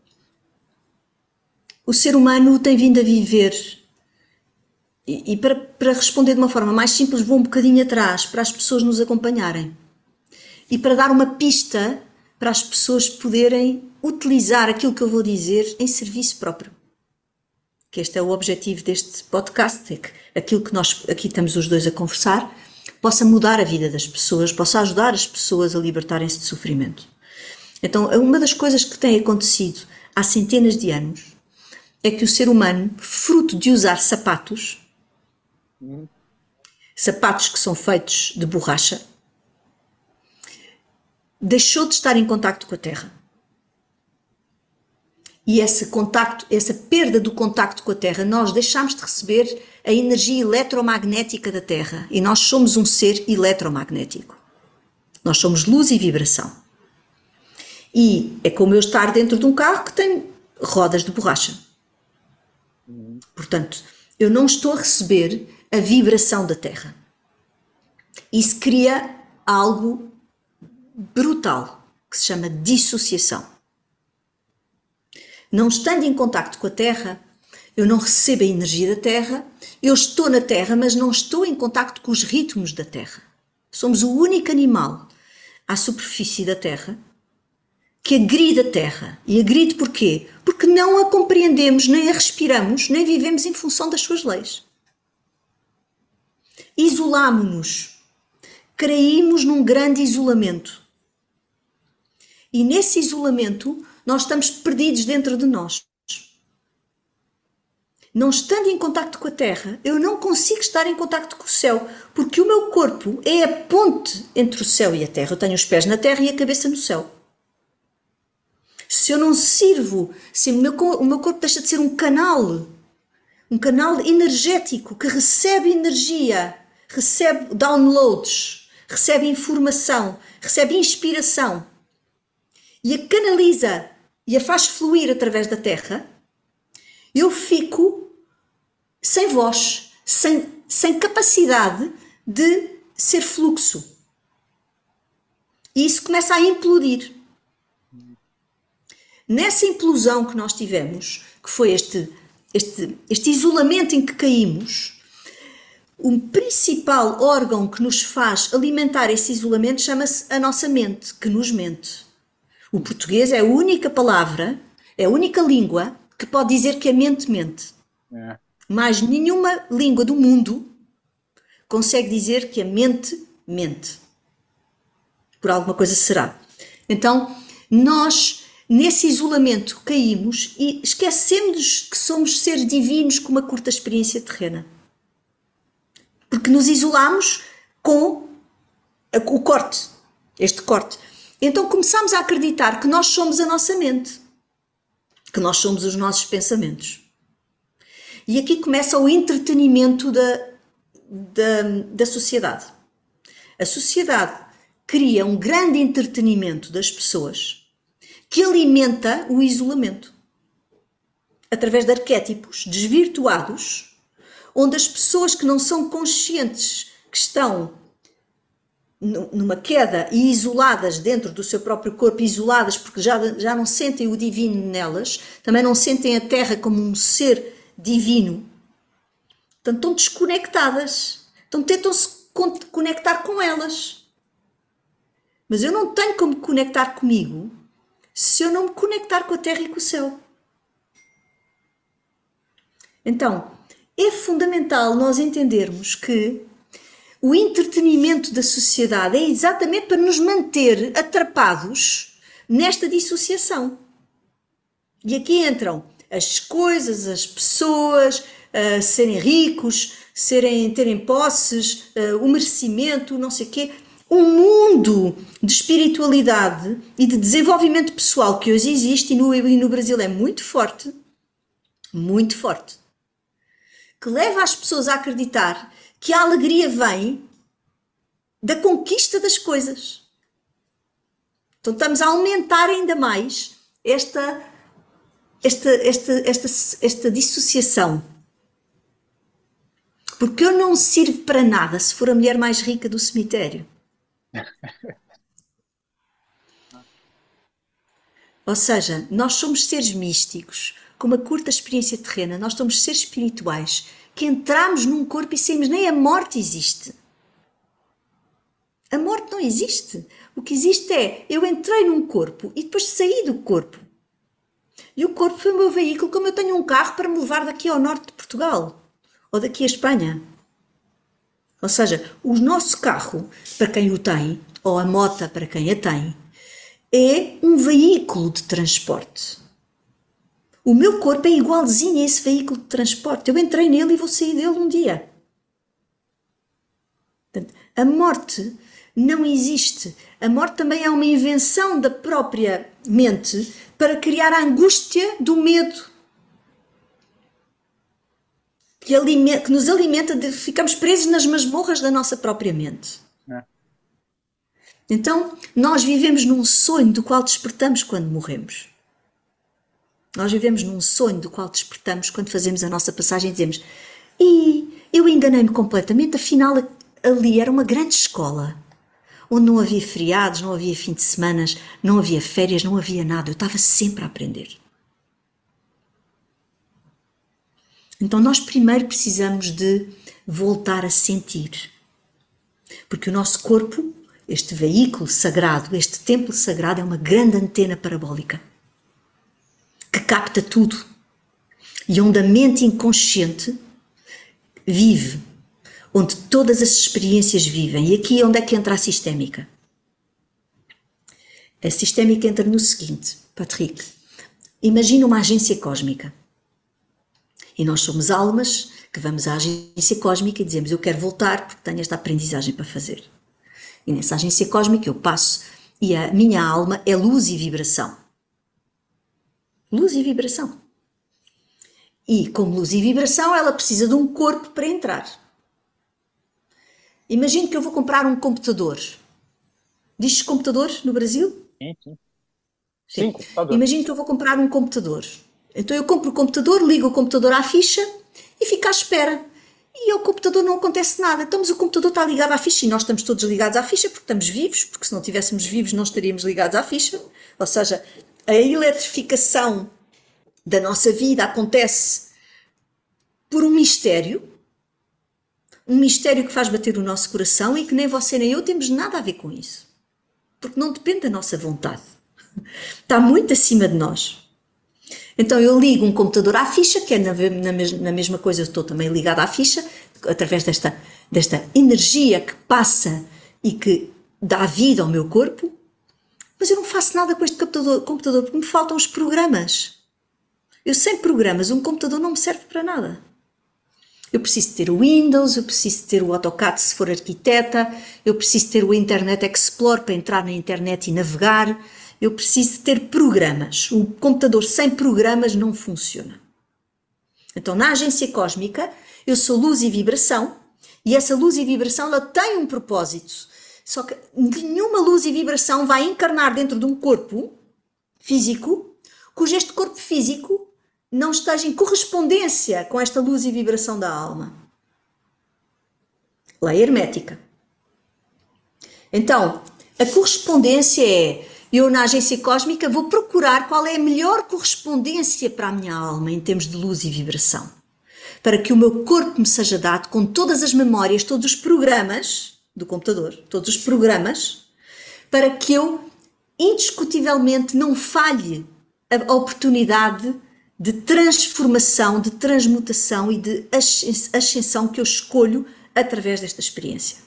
o ser humano tem vindo a viver, e, e para, para responder de uma forma mais simples, vou um bocadinho atrás, para as pessoas nos acompanharem e para dar uma pista para as pessoas poderem utilizar aquilo que eu vou dizer em serviço próprio. Que este é o objetivo deste podcast, é que aquilo que nós aqui estamos os dois a conversar possa mudar a vida das pessoas, possa ajudar as pessoas a libertarem-se de sofrimento. Então, uma das coisas que tem acontecido há centenas de anos é que o ser humano, fruto de usar sapatos, uhum. sapatos que são feitos de borracha, deixou de estar em contacto com a Terra. E esse contacto, essa perda do contacto com a Terra, nós deixamos de receber a energia eletromagnética da Terra. E nós somos um ser eletromagnético. Nós somos luz e vibração. E é como eu estar dentro de um carro que tem rodas de borracha. Portanto, eu não estou a receber a vibração da Terra. Isso cria algo brutal, que se chama dissociação. Não estando em contacto com a Terra, eu não recebo a energia da Terra, eu estou na Terra, mas não estou em contacto com os ritmos da Terra. Somos o único animal à superfície da Terra que agride a Terra. E agride porquê? Porque não a compreendemos, nem a respiramos, nem vivemos em função das suas leis. Isolamo-nos. Caímos num grande isolamento. E nesse isolamento, nós estamos perdidos dentro de nós. Não estando em contacto com a Terra, eu não consigo estar em contacto com o céu, porque o meu corpo é a ponte entre o céu e a Terra. Eu tenho os pés na Terra e a cabeça no céu. Se eu não sirvo, se o meu, o meu corpo deixa de ser um canal, um canal energético que recebe energia, recebe downloads, recebe informação, recebe inspiração, e a canaliza e a faz fluir através da Terra, eu fico sem voz, sem, sem capacidade de ser fluxo. E isso começa a implodir. Nessa implosão que nós tivemos, que foi este, este, este isolamento em que caímos, o principal órgão que nos faz alimentar esse isolamento chama-se a nossa mente, que nos mente. O português é a única palavra, é a única língua que pode dizer que a mente mente. É. Mas nenhuma língua do mundo consegue dizer que a mente mente. Por alguma coisa será. Então, nós, nesse isolamento, caímos e esquecemos que somos seres divinos com uma curta experiência terrena. Porque nos isolamos com o corte, este corte. Então começamos a acreditar que nós somos a nossa mente, que nós somos os nossos pensamentos. E aqui começa o entretenimento da, da, da sociedade. A sociedade cria um grande entretenimento das pessoas que alimenta o isolamento. Através de arquétipos desvirtuados, onde as pessoas que não são conscientes que estão numa queda e isoladas dentro do seu próprio corpo, isoladas porque já, já não sentem o divino nelas, também não sentem a Terra como um ser divino, portanto estão desconectadas, então tentam-se conectar com elas. Mas eu não tenho como conectar comigo se eu não me conectar com a Terra e com o céu. Então, é fundamental nós entendermos que o entretenimento da sociedade é exatamente para nos manter atrapados nesta dissociação. E aqui entram as coisas, as pessoas, uh, serem ricos, serem, terem posses, uh, o merecimento, não sei o quê. Um mundo de espiritualidade e de desenvolvimento pessoal que hoje existe e no, e no Brasil é muito forte, muito forte, que leva as pessoas a acreditar que a alegria vem da conquista das coisas. Então estamos a aumentar ainda mais esta, esta, esta, esta, esta dissociação. Porque eu não sirvo para nada se for a mulher mais rica do cemitério. Ou seja, nós somos seres místicos, com uma curta experiência terrena, nós somos seres espirituais, que entramos num corpo e saímos, nem a morte existe. A morte não existe. O que existe é, eu entrei num corpo e depois saí do corpo. E o corpo foi o meu veículo, como eu tenho um carro para me levar daqui ao norte de Portugal, ou daqui à Espanha. Ou seja, o nosso carro, para quem o tem, ou a moto para quem a tem, é um veículo de transporte. O meu corpo é igualzinho a esse veículo de transporte. Eu entrei nele e vou sair dele um dia. Portanto, a morte não existe. A morte também é uma invenção da própria mente para criar a angústia do medo. Que, alimenta, que nos alimenta de ficamos presos nas masmorras da nossa própria mente. É. Então, nós vivemos num sonho do qual despertamos quando morremos. Nós vivemos num sonho do qual despertamos quando fazemos a nossa passagem e dizemos: e eu enganei-me completamente, afinal ali era uma grande escola, onde não havia feriados, não havia fim de semana, não havia férias, não havia nada, eu estava sempre a aprender. Então nós primeiro precisamos de voltar a sentir, porque o nosso corpo, este veículo sagrado, este templo sagrado é uma grande antena parabólica, que capta tudo e onde a mente inconsciente vive, onde todas as experiências vivem. E aqui é onde é que entra a sistémica. A sistémica entra no seguinte, Patrick, imagina uma agência cósmica e nós somos almas que vamos à agência cósmica e dizemos: eu quero voltar porque tenho esta aprendizagem para fazer. E nessa agência cósmica eu passo e a minha alma é luz e vibração. Luz e vibração. E como luz e vibração, ela precisa de um corpo para entrar. Imagino que eu vou comprar um computador. Diz-se computador no Brasil? Sim, sim. Sim. Sim, computador. Imagino que eu vou comprar um computador. Então eu compro o computador, ligo o computador à ficha e fico à espera. E ao computador não acontece nada. Então, mas o computador está ligado à ficha e nós estamos todos ligados à ficha porque estamos vivos, porque se não estivéssemos vivos não estaríamos ligados à ficha. Ou seja, a eletrificação da nossa vida acontece por um mistério, um mistério que faz bater o nosso coração e que nem você nem eu temos nada a ver com isso, porque não depende da nossa vontade, está muito acima de nós. Então eu ligo um computador à ficha, que é na, na, na mesma coisa, eu estou também ligada à ficha, através desta, desta energia que passa e que dá vida ao meu corpo. Mas eu não faço nada com este computador, computador porque me faltam os programas. Eu sem programas, um computador não me serve para nada. Eu preciso ter o Windows, eu preciso ter o AutoCAD se for arquiteta, eu preciso ter o Internet Explorer para entrar na internet e navegar, eu preciso ter programas. Um computador sem programas não funciona. Então, na agência cósmica, eu sou luz e vibração, e essa luz e vibração ela tem um propósito. Só que nenhuma luz e vibração vai encarnar dentro de um corpo físico, cujo este corpo físico não esteja em correspondência com esta luz e vibração da alma. lei hermética. Então, a correspondência é, eu na agência cósmica vou procurar qual é a melhor correspondência para a minha alma em termos de luz e vibração, para que o meu corpo me seja dado com todas as memórias, todos os programas do computador, todos os programas, para que eu indiscutivelmente não falhe a oportunidade de transformação, de transmutação e de ascensão que eu escolho através desta experiência.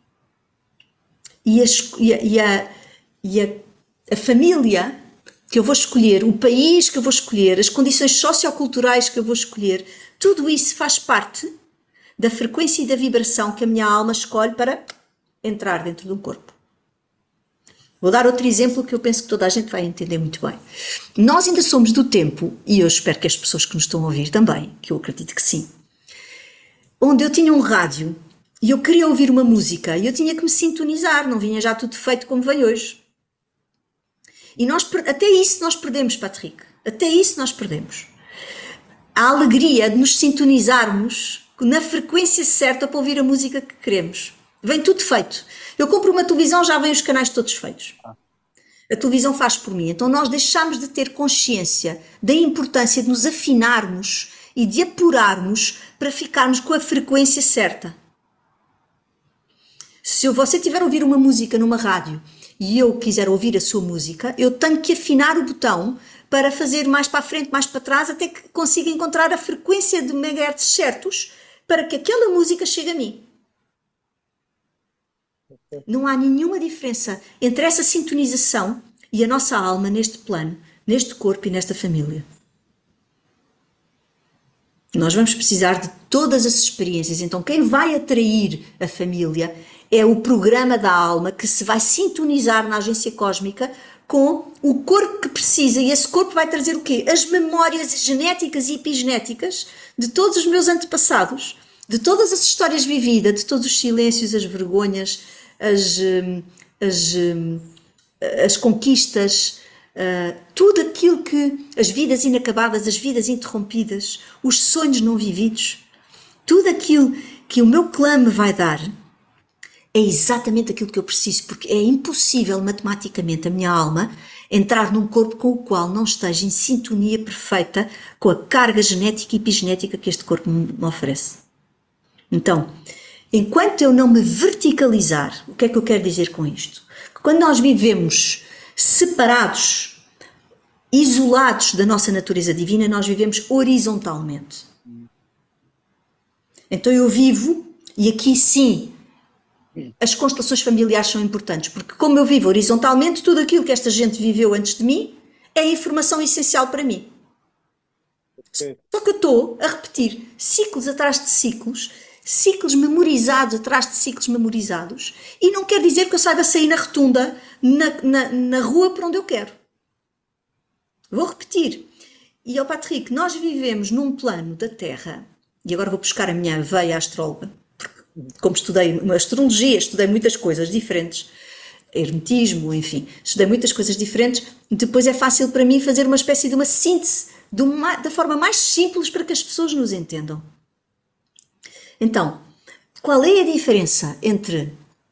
E a, e a, e a, a família que eu vou escolher, o país que eu vou escolher, as condições socioculturais que eu vou escolher, tudo isso faz parte da frequência e da vibração que a minha alma escolhe para entrar dentro de um corpo. Vou dar outro exemplo que eu penso que toda a gente vai entender muito bem. Nós ainda somos do tempo, e eu espero que as pessoas que nos estão a ouvir também, que eu acredito que sim, onde eu tinha um rádio e eu queria ouvir uma música e eu tinha que me sintonizar, não vinha já tudo feito como vem hoje. E nós, até isso nós perdemos, Patrick, até isso nós perdemos. A alegria de nos sintonizarmos na frequência certa para ouvir a música que queremos. Vem tudo feito. Eu compro uma televisão, já vem os canais todos feitos. A televisão faz por mim. Então nós deixamos de ter consciência da importância de nos afinarmos e de apurarmos para ficarmos com a frequência certa. Se você tiver a ouvir uma música numa rádio e eu quiser ouvir a sua música, eu tenho que afinar o botão para fazer mais para a frente, mais para trás, até que consiga encontrar a frequência de megahertz certos para que aquela música chegue a mim. Não há nenhuma diferença entre essa sintonização e a nossa alma neste plano, neste corpo e nesta família. Nós vamos precisar de todas as experiências. Então, quem vai atrair a família é o programa da alma que se vai sintonizar na agência cósmica com o corpo que precisa. E esse corpo vai trazer o quê? As memórias genéticas e epigenéticas de todos os meus antepassados, de todas as histórias vividas, de todos os silêncios, as vergonhas, as, as, as conquistas, uh, tudo aquilo que, as vidas inacabadas, as vidas interrompidas, os sonhos não vividos, tudo aquilo que o meu clã me vai dar é exatamente aquilo que eu preciso, porque é impossível matematicamente a minha alma entrar num corpo com o qual não esteja em sintonia perfeita com a carga genética e epigenética que este corpo me oferece. Então, enquanto eu não me verticalizar, o que é que eu quero dizer com isto? Que quando nós vivemos separados, isolados da nossa natureza divina, nós vivemos horizontalmente. Então eu vivo, e aqui sim, as constelações familiares são importantes, porque como eu vivo horizontalmente, tudo aquilo que esta gente viveu antes de mim é informação essencial para mim. Okay. Só que eu estou a repetir ciclos atrás de ciclos, ciclos memorizados atrás de ciclos memorizados, e não quer dizer que eu saiba sair na rotunda, na, na, na rua para onde eu quero. Vou repetir. E, ó Patrick, nós vivemos num plano da Terra, e agora vou buscar a minha veia astróloga, porque como estudei uma astrologia, estudei muitas coisas diferentes, hermetismo, enfim, estudei muitas coisas diferentes, depois é fácil para mim fazer uma espécie de uma síntese de uma, da forma mais simples para que as pessoas nos entendam. Então, qual é a diferença entre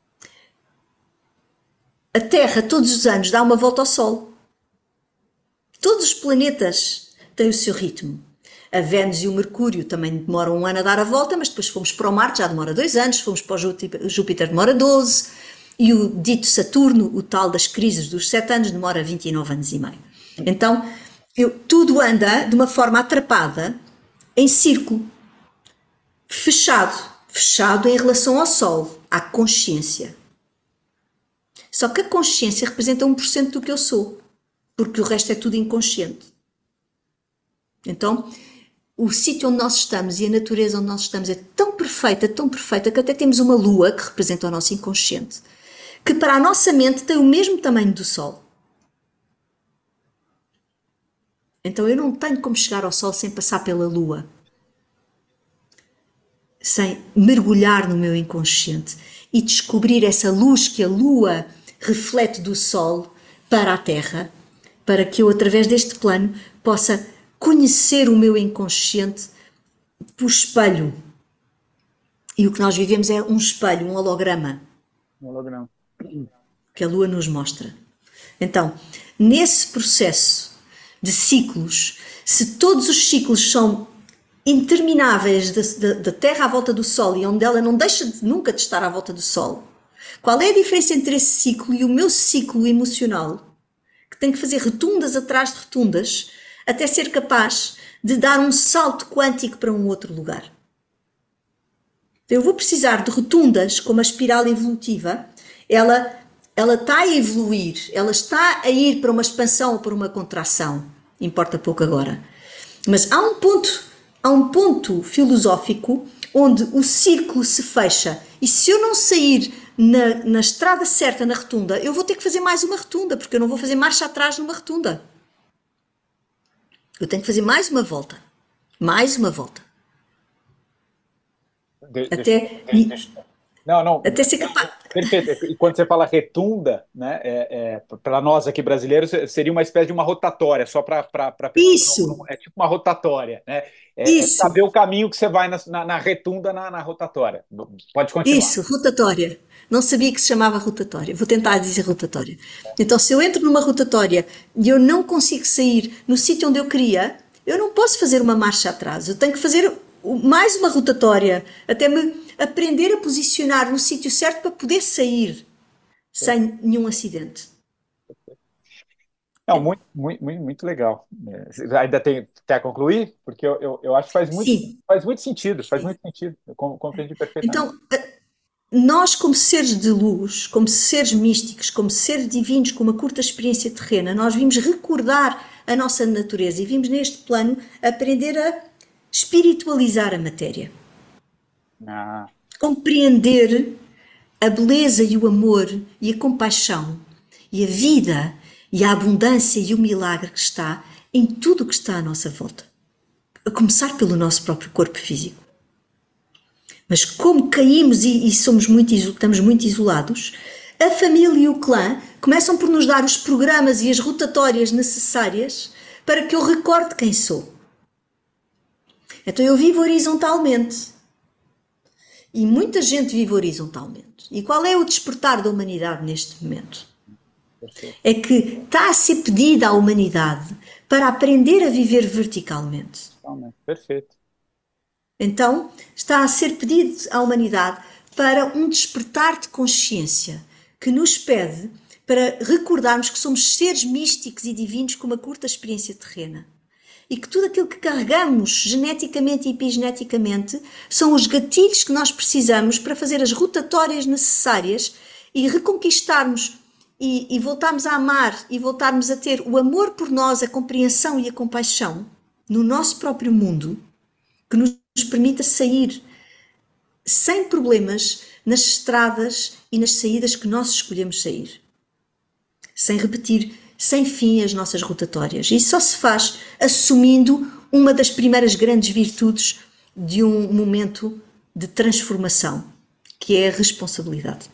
a Terra todos os anos dá uma volta ao Sol? Todos os planetas têm o seu ritmo. A Vênus e o Mercúrio também demoram um ano a dar a volta, mas depois fomos para o Marte, já demora dois anos, fomos para o Júpiter, Júpiter demora doze, e o dito Saturno, o tal das crises dos sete anos, demora vinte e nove anos e meio. Então, eu, tudo anda de uma forma atrapada, em círculo, fechado, fechado em relação ao Sol, à consciência. Só que a consciência representa um por cento do que eu sou, porque o resto é tudo inconsciente. Então, o sítio onde nós estamos e a natureza onde nós estamos é tão perfeita, tão perfeita, que até temos uma lua que representa o nosso inconsciente, que para a nossa mente tem o mesmo tamanho do Sol. Então eu não tenho como chegar ao Sol sem passar pela lua, sem mergulhar no meu inconsciente e descobrir essa luz que a lua reflete do Sol para a Terra, para que eu, através deste plano, possa conhecer o meu inconsciente por espelho E o que nós vivemos é um espelho, um holograma. Um holograma. Que a Lua nos mostra. Então, nesse processo de ciclos, se todos os ciclos são intermináveis da, da, da Terra à volta do Sol e onde ela não deixa de, nunca de estar à volta do Sol, qual é a diferença entre esse ciclo e o meu ciclo emocional, que tem que fazer rotundas atrás de rotundas, até ser capaz de dar um salto quântico para um outro lugar? Eu vou precisar de rotundas, como a espiral evolutiva. Ela, ela está a evoluir, ela está a ir para uma expansão ou para uma contração, importa pouco agora. Mas há um ponto, há um ponto filosófico onde o círculo se fecha, e se eu não sair na, na estrada certa, na rotunda, eu vou ter que fazer mais uma rotunda, porque eu não vou fazer marcha atrás numa rotunda. Eu tenho que fazer mais uma volta, mais uma volta. De, até, deixa, deixa. Não, não. Até ser capaz. Perfeito. E quando você fala retunda, né, é, é, para nós aqui brasileiros, seria uma espécie de uma rotatória, só para Isso. Não, não, é tipo uma rotatória, né? É, Isso. É saber o caminho que você vai na, na, na retunda, na, na rotatória. Pode continuar. Isso, rotatória. Não sabia que se chamava rotatória. Vou tentar dizer rotatória. Então, se eu entro numa rotatória e eu não consigo sair no sítio onde eu queria, eu não posso fazer uma marcha atrás. Eu tenho que fazer mais uma rotatória, até me aprender a posicionar no sítio certo para poder sair sem nenhum acidente. Não, muito, muito, muito legal. Ainda tem que concluir? Porque eu, eu, eu acho que faz muito, faz muito sentido, faz muito sentido. Eu compreendi perfeitamente. Então, nós como seres de luz, como seres místicos, como seres divinos com uma curta experiência terrena, nós vimos recordar a nossa natureza e vimos neste plano aprender a espiritualizar a matéria. Ah. Compreender a beleza e o amor e a compaixão e a vida e a abundância e o milagre que está em tudo o que está à nossa volta. A começar pelo nosso próprio corpo físico. Mas como caímos e, e somos muito, estamos muito isolados, a família e o clã começam por nos dar os programas e as rotatórias necessárias para que eu recorde quem sou. Então eu vivo horizontalmente. E muita gente vive horizontalmente. E qual é o despertar da humanidade neste momento? Perfeito. É que está a ser pedida à humanidade para aprender a viver verticalmente. Perfeito. Então, está a ser pedido à humanidade para um despertar de consciência que nos pede para recordarmos que somos seres místicos e divinos com uma curta experiência terrena. E que tudo aquilo que carregamos geneticamente e epigeneticamente são os gatilhos que nós precisamos para fazer as rotatórias necessárias e reconquistarmos e, e voltarmos a amar e voltarmos a ter o amor por nós, a compreensão e a compaixão no nosso próprio mundo, que nos permita sair sem problemas nas estradas e nas saídas que nós escolhemos sair. Sem repetir sem fim as nossas rotatórias. E só se faz assumindo uma das primeiras grandes virtudes de um momento de transformação, que é a responsabilidade.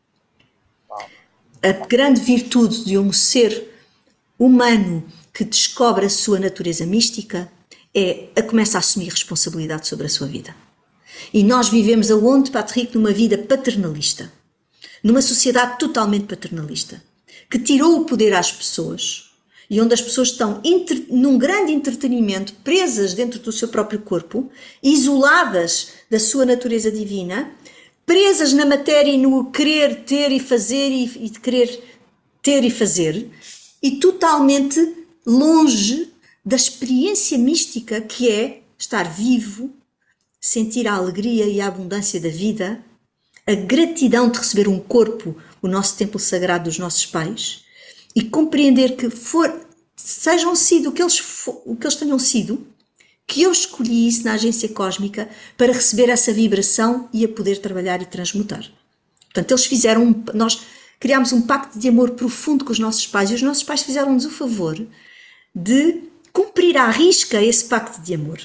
A grande virtude de um ser humano que descobre a sua natureza mística é a começa a assumir responsabilidade sobre a sua vida. E nós vivemos aonde, Patrick, numa vida paternalista, numa sociedade totalmente paternalista, que tirou o poder às pessoas e onde as pessoas estão entre, num grande entretenimento, presas dentro do seu próprio corpo, isoladas da sua natureza divina, presas na matéria e no querer ter e fazer e, e querer ter e fazer, e totalmente longe da experiência mística que é estar vivo, sentir a alegria e a abundância da vida, a gratidão de receber um corpo, o nosso templo sagrado dos nossos pais, e compreender que for, sejam sido o que, eles for, o que eles tenham sido, que eu escolhi isso na agência cósmica para receber essa vibração e a poder trabalhar e transmutar. Portanto, eles fizeram, um, nós criámos um pacto de amor profundo com os nossos pais e os nossos pais fizeram-nos o favor de cumprir à risca esse pacto de amor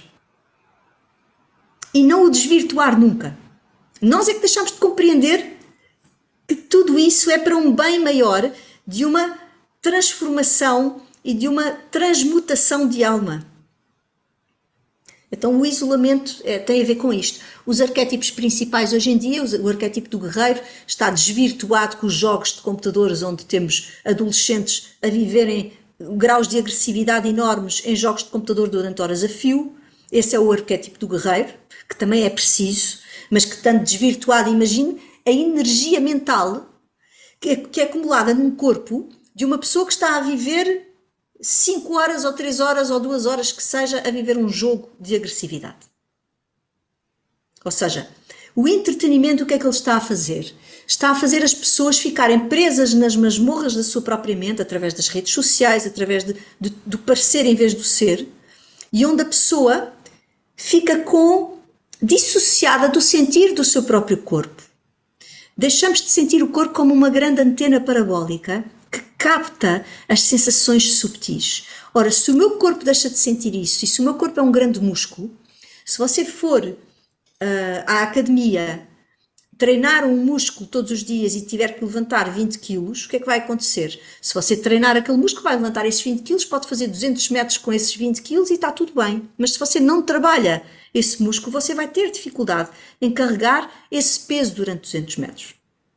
e não o desvirtuar nunca. Nós é que deixamos de compreender que tudo isso é para um bem maior de uma transformação e de uma transmutação de alma. Então o isolamento é, tem a ver com isto. Os arquétipos principais hoje em dia, o arquétipo do guerreiro está desvirtuado com os jogos de computadores, onde temos adolescentes a viverem graus de agressividade enormes em jogos de computador durante horas a fio. Esse é o arquétipo do guerreiro, que também é preciso, mas que tanto desvirtuado, imagine a energia mental que é, que é acumulada num corpo de uma pessoa que está a viver cinco horas ou três horas ou duas horas que seja a viver um jogo de agressividade. Ou seja, o entretenimento, o que é que ele está a fazer? Está a fazer as pessoas ficarem presas nas masmorras da sua própria mente, através das redes sociais, através de, de, do parecer em vez do ser, e onde a pessoa fica com dissociada do sentir do seu próprio corpo. Deixamos de sentir o corpo como uma grande antena parabólica que capta as sensações subtis. Ora, se o meu corpo deixa de sentir isso, e se o meu corpo é um grande músculo, se você for uh, à academia treinar um músculo todos os dias e tiver que levantar vinte quilos, o que é que vai acontecer? Se você treinar aquele músculo, vai levantar esses vinte quilos, pode fazer duzentos metros com esses vinte quilos e está tudo bem. Mas se você não trabalha esse músculo, você vai ter dificuldade em carregar esse peso durante duzentos metros.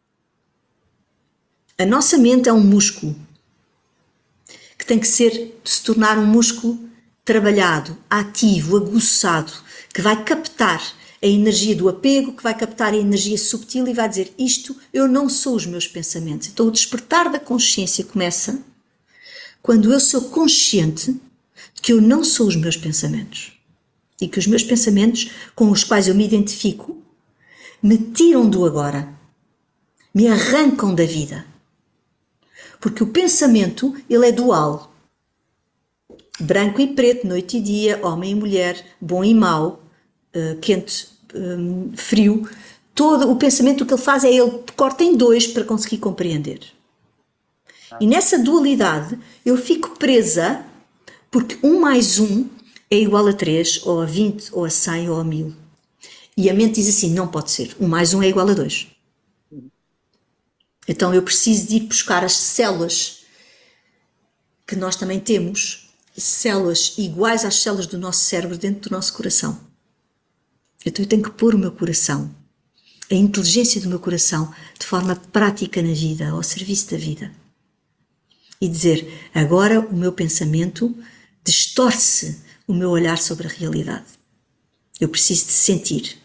A nossa mente é um músculo que tem que ser, se tornar um músculo trabalhado, ativo, aguçado, que vai captar a energia do apego, que vai captar a energia subtil e vai dizer: isto, eu não sou os meus pensamentos. Então o despertar da consciência começa quando eu sou consciente de que eu não sou os meus pensamentos e que os meus pensamentos com os quais eu me identifico me tiram do agora, me arrancam da vida. Porque o pensamento, ele é dual. Branco e preto, noite e dia, homem e mulher, bom e mau, uh, quente, um, frio. Todo o pensamento, o que ele faz é ele corta em dois para conseguir compreender. E nessa dualidade eu fico presa porque um mais um é igual a três, ou a vinte, ou a cem, ou a mil. E a mente diz assim: não pode ser. Um mais um é igual a dois. Então eu preciso de ir buscar as células que nós também temos, células iguais às células do nosso cérebro dentro do nosso coração. Então eu tenho que pôr o meu coração, a inteligência do meu coração, de forma prática na vida, ao serviço da vida. E dizer: agora o meu pensamento distorce o meu olhar sobre a realidade. Eu preciso de sentir.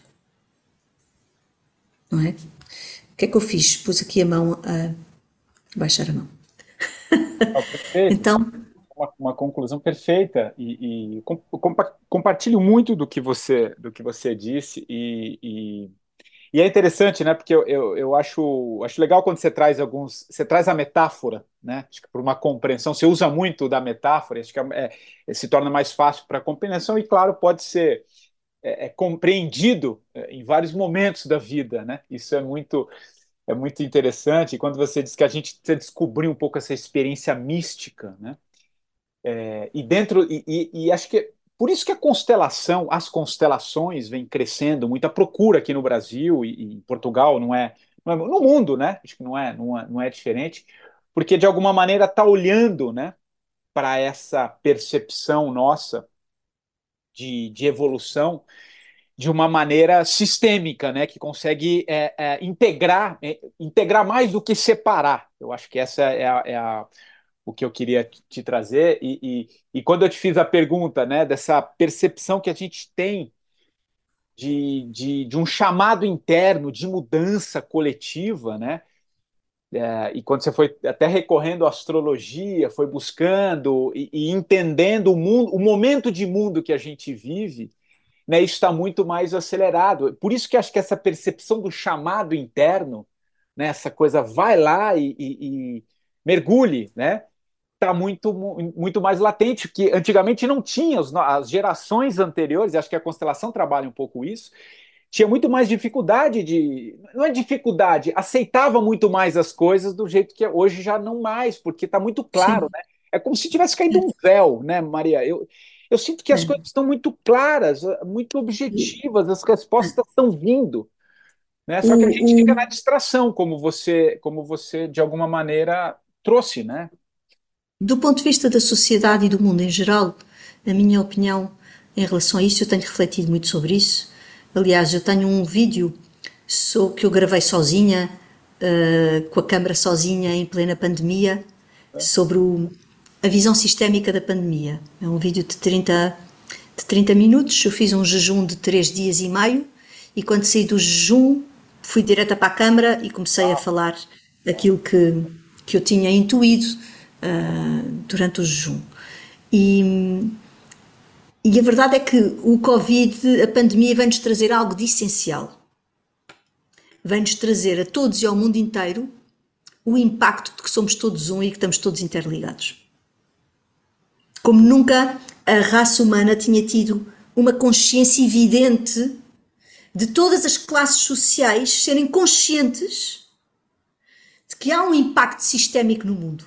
Não é? O que é que eu fiz? Pus aqui a mão a baixar a mão. Oh, então, uma, uma conclusão perfeita e, e compa compartilho muito do que você do que você disse e, e, e é interessante, né? Porque eu, eu, eu acho acho legal quando você traz alguns você traz a metáfora, né? Acho que por uma compreensão você usa muito da metáfora, acho que é, é, se torna mais fácil para a compreensão e claro pode ser é, é compreendido em vários momentos da vida, né? Isso é muito é muito interessante. E quando você diz que a gente precisa descobrir um pouco essa experiência mística, né? É, e dentro e, e, e acho que por isso que a constelação, as constelações vêm crescendo muito, a procura aqui no Brasil e, e em Portugal não é, não é no mundo, né? Acho que não é, não é, não é diferente, porque de alguma maneira está olhando, né, para essa percepção nossa de, de evolução de uma maneira sistêmica, né, que consegue é, é, integrar, é, integrar mais do que separar. Eu acho que essa é, a, é a, o que eu queria te trazer. E, e, e quando eu te fiz a pergunta, né, dessa percepção que a gente tem de, de, de um chamado interno, de mudança coletiva, né, é, e quando você foi até recorrendo à astrologia, foi buscando e, e entendendo o mundo, o momento de mundo que a gente vive, né, isso está muito mais acelerado. Por isso que acho que essa percepção do chamado interno, né, essa coisa vai lá e, e, e mergulhe, né, está muito, muito mais latente, que antigamente não tinha, as gerações anteriores, acho que a constelação trabalha um pouco isso, tinha muito mais dificuldade de. Não é dificuldade, aceitava muito mais as coisas do jeito que é. Hoje já não mais, porque está muito claro, sim. né? É como se tivesse caído um véu, né, Maria? Eu, eu sinto que as É. coisas estão muito claras, muito objetivas, as respostas estão vindo, né? O, Só que a gente fica na o, distração, como você, como você de alguma maneira trouxe, né? do ponto de vista da sociedade e do mundo em geral, na minha opinião, em relação a isso, eu tenho refletido muito sobre isso. Aliás, eu tenho um vídeo que eu gravei sozinha, uh, com a câmara sozinha em plena pandemia, sobre o, a visão sistémica da pandemia. É um vídeo de trinta, de trinta minutos, eu fiz um jejum de três dias e meio, e quando saí do jejum, fui direta para a câmara e comecei a falar aquilo que, que eu tinha intuído uh, durante o jejum. E, e a verdade é que o Covid, a pandemia, vem-nos trazer algo de essencial. Vem-nos trazer a todos e ao mundo inteiro o impacto de que somos todos um e que estamos todos interligados. Como nunca a raça humana tinha tido uma consciência evidente de todas as classes sociais serem conscientes de que há um impacto sistémico no mundo.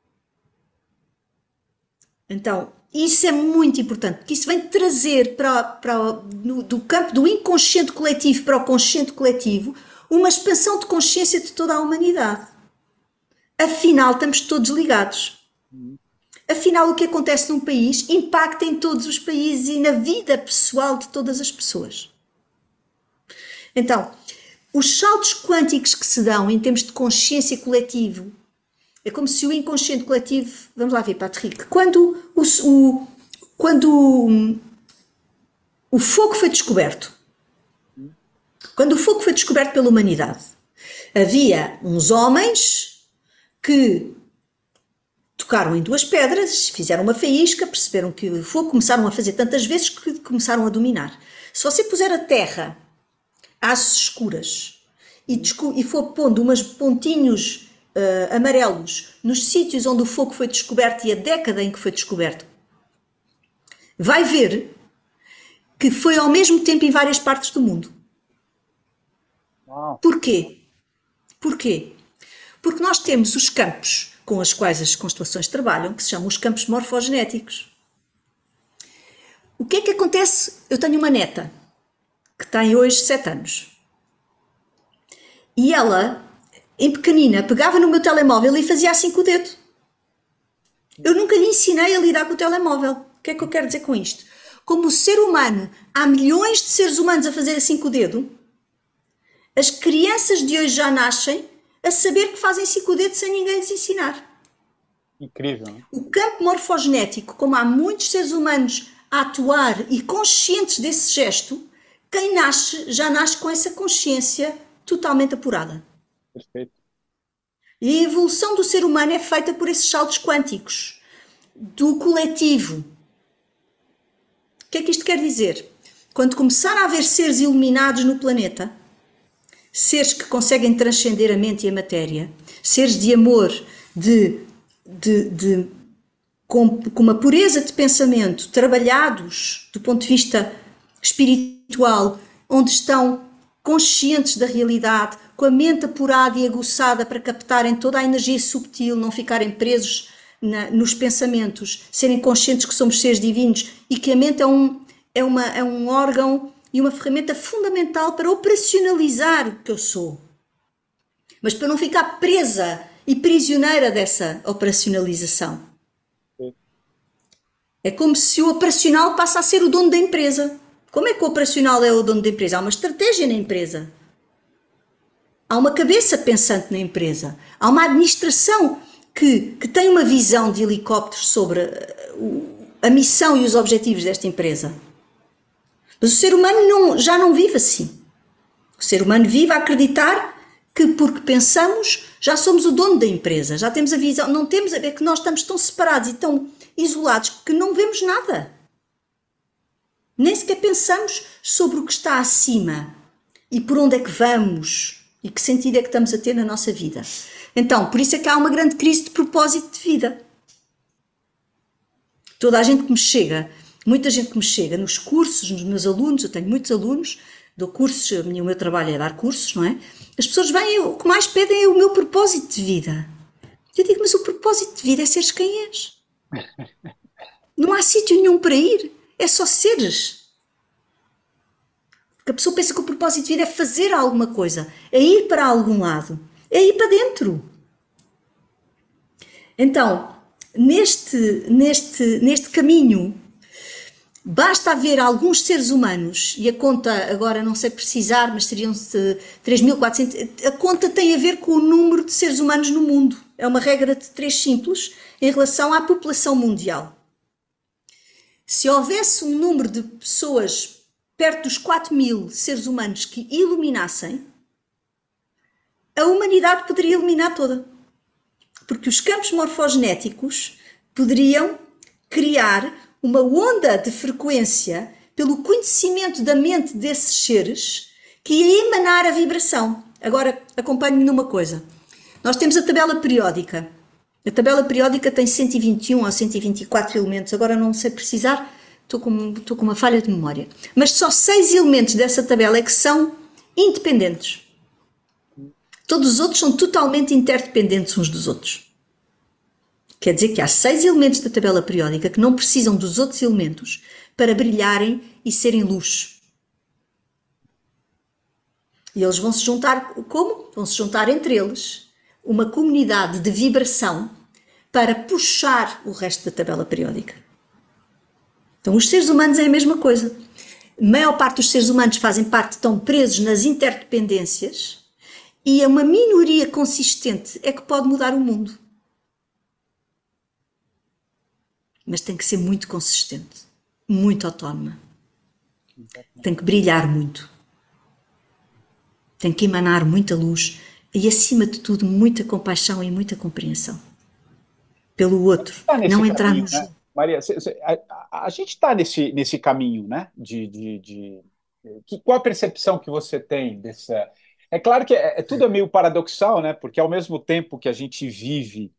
Então, isso é muito importante, porque isso vem trazer para, para, no, do campo do inconsciente coletivo para o consciente coletivo uma expansão de consciência de toda a humanidade. Afinal, estamos todos ligados. Afinal, o que acontece num país impacta em todos os países e na vida pessoal de todas as pessoas. Então, os saltos quânticos que se dão em termos de consciência coletivo, é como se o inconsciente coletivo, vamos lá ver, Patrick, quando o, o, quando o, o fogo foi descoberto, quando o fogo foi descoberto pela humanidade, havia uns homens que tocaram em duas pedras, fizeram uma faísca, perceberam que o fogo, começaram a fazer tantas vezes que começaram a dominar. Se você puser a terra às escuras e, e for pondo umas pontinhos uh, amarelos nos sítios onde o fogo foi descoberto e a década em que foi descoberto, vai ver que foi ao mesmo tempo em várias partes do mundo. Uau. Porquê? Porquê? Porque nós temos os campos com os quais as constelações trabalham, que se chamam os campos morfogenéticos. O que é que acontece? Eu tenho uma neta que tem hoje sete anos. E ela, em pequenina, pegava no meu telemóvel e fazia assim com o dedo. Eu nunca lhe ensinei a lidar com o telemóvel. O que é que eu quero dizer com isto? Como o ser humano, há milhões de seres humanos a fazer assim com o dedo, as crianças de hoje já nascem a saber que fazem assim com o dedo sem ninguém lhes ensinar. Incrível, não é? O campo morfogenético, como há muitos seres humanos a atuar e conscientes desse gesto, quem nasce já nasce com essa consciência totalmente apurada. Perfeito. E a evolução do ser humano é feita por esses saltos quânticos, do coletivo. O que é que isto quer dizer? Quando começar a haver seres iluminados no planeta, seres que conseguem transcender a mente e a matéria, seres de amor, de, de, de, com, com uma pureza de pensamento, trabalhados do ponto de vista espiritual, onde estão conscientes da realidade, com a mente apurada e aguçada para captarem toda a energia subtil, não ficarem presos na, nos pensamentos, serem conscientes que somos seres divinos e que a mente é um, é uma, é um órgão e uma ferramenta fundamental para operacionalizar o que eu sou. Mas para não ficar presa e prisioneira dessa operacionalização. Sim. É como se o operacional passa a ser o dono da empresa. Como é que o operacional é o dono da empresa? Há uma estratégia na empresa. Há uma cabeça pensante na empresa. Há uma administração que, que tem uma visão de helicóptero sobre a missão e os objetivos desta empresa. Mas o ser humano não, já não vive assim. O ser humano vive a acreditar que, porque pensamos, já somos o dono da empresa. Já temos a visão. Não temos a ver que nós estamos tão separados e tão isolados que não vemos nada. Nem sequer pensamos sobre o que está acima e por onde é que vamos e que sentido é que estamos a ter na nossa vida. Então, por isso é que há uma grande crise de propósito de vida. Toda a gente que me chega, muita gente que me chega nos cursos, nos meus alunos, eu tenho muitos alunos, dou cursos, o meu trabalho é dar cursos, não é? As pessoas vêm, o que mais pedem é o meu propósito de vida. Eu digo, mas o propósito de vida é seres quem és. Não há sítio nenhum para ir. É só seres. Porque a pessoa pensa que o propósito de vida é fazer alguma coisa, é ir para algum lado, é ir para dentro. Então, neste, neste, neste caminho basta haver alguns seres humanos, e a conta agora não sei precisar, mas seriam três mil e quatrocentos, a conta tem a ver com o número de seres humanos no mundo. É uma regra de três simples em relação à população mundial. Se houvesse um número de pessoas perto dos quatro mil seres humanos que iluminassem, a humanidade poderia iluminar toda. Porque os campos morfogenéticos poderiam criar uma onda de frequência pelo conhecimento da mente desses seres que ia emanar a vibração. Agora, acompanhe-me numa coisa. Nós temos a tabela periódica. A tabela periódica tem cento e vinte e um ou cento e vinte e quatro elementos. Agora não sei precisar, estou com, estou com uma falha de memória. Mas só seis elementos dessa tabela é que são independentes. Todos os outros são totalmente interdependentes uns dos outros. Quer dizer que há seis elementos da tabela periódica que não precisam dos outros elementos para brilharem e serem luz. E eles vão se juntar, como? Vão se juntar entre eles uma comunidade de vibração para puxar o resto da tabela periódica. Então os seres humanos é a mesma coisa. A maior parte dos seres humanos fazem parte, estão presos nas interdependências e uma minoria consistente é que pode mudar o mundo. Mas tem que ser muito consistente, muito autónoma. Tem que brilhar muito. Tem que emanar muita luz e, acima de tudo, muita compaixão e muita compreensão pelo outro. Não entrar no jogo. Né? Maria, a, a gente está nesse, nesse caminho, né? De, de, de, de, qual a percepção que você tem dessa... É claro que é, é, tudo é meio paradoxal, né? Porque ao mesmo tempo que a gente vive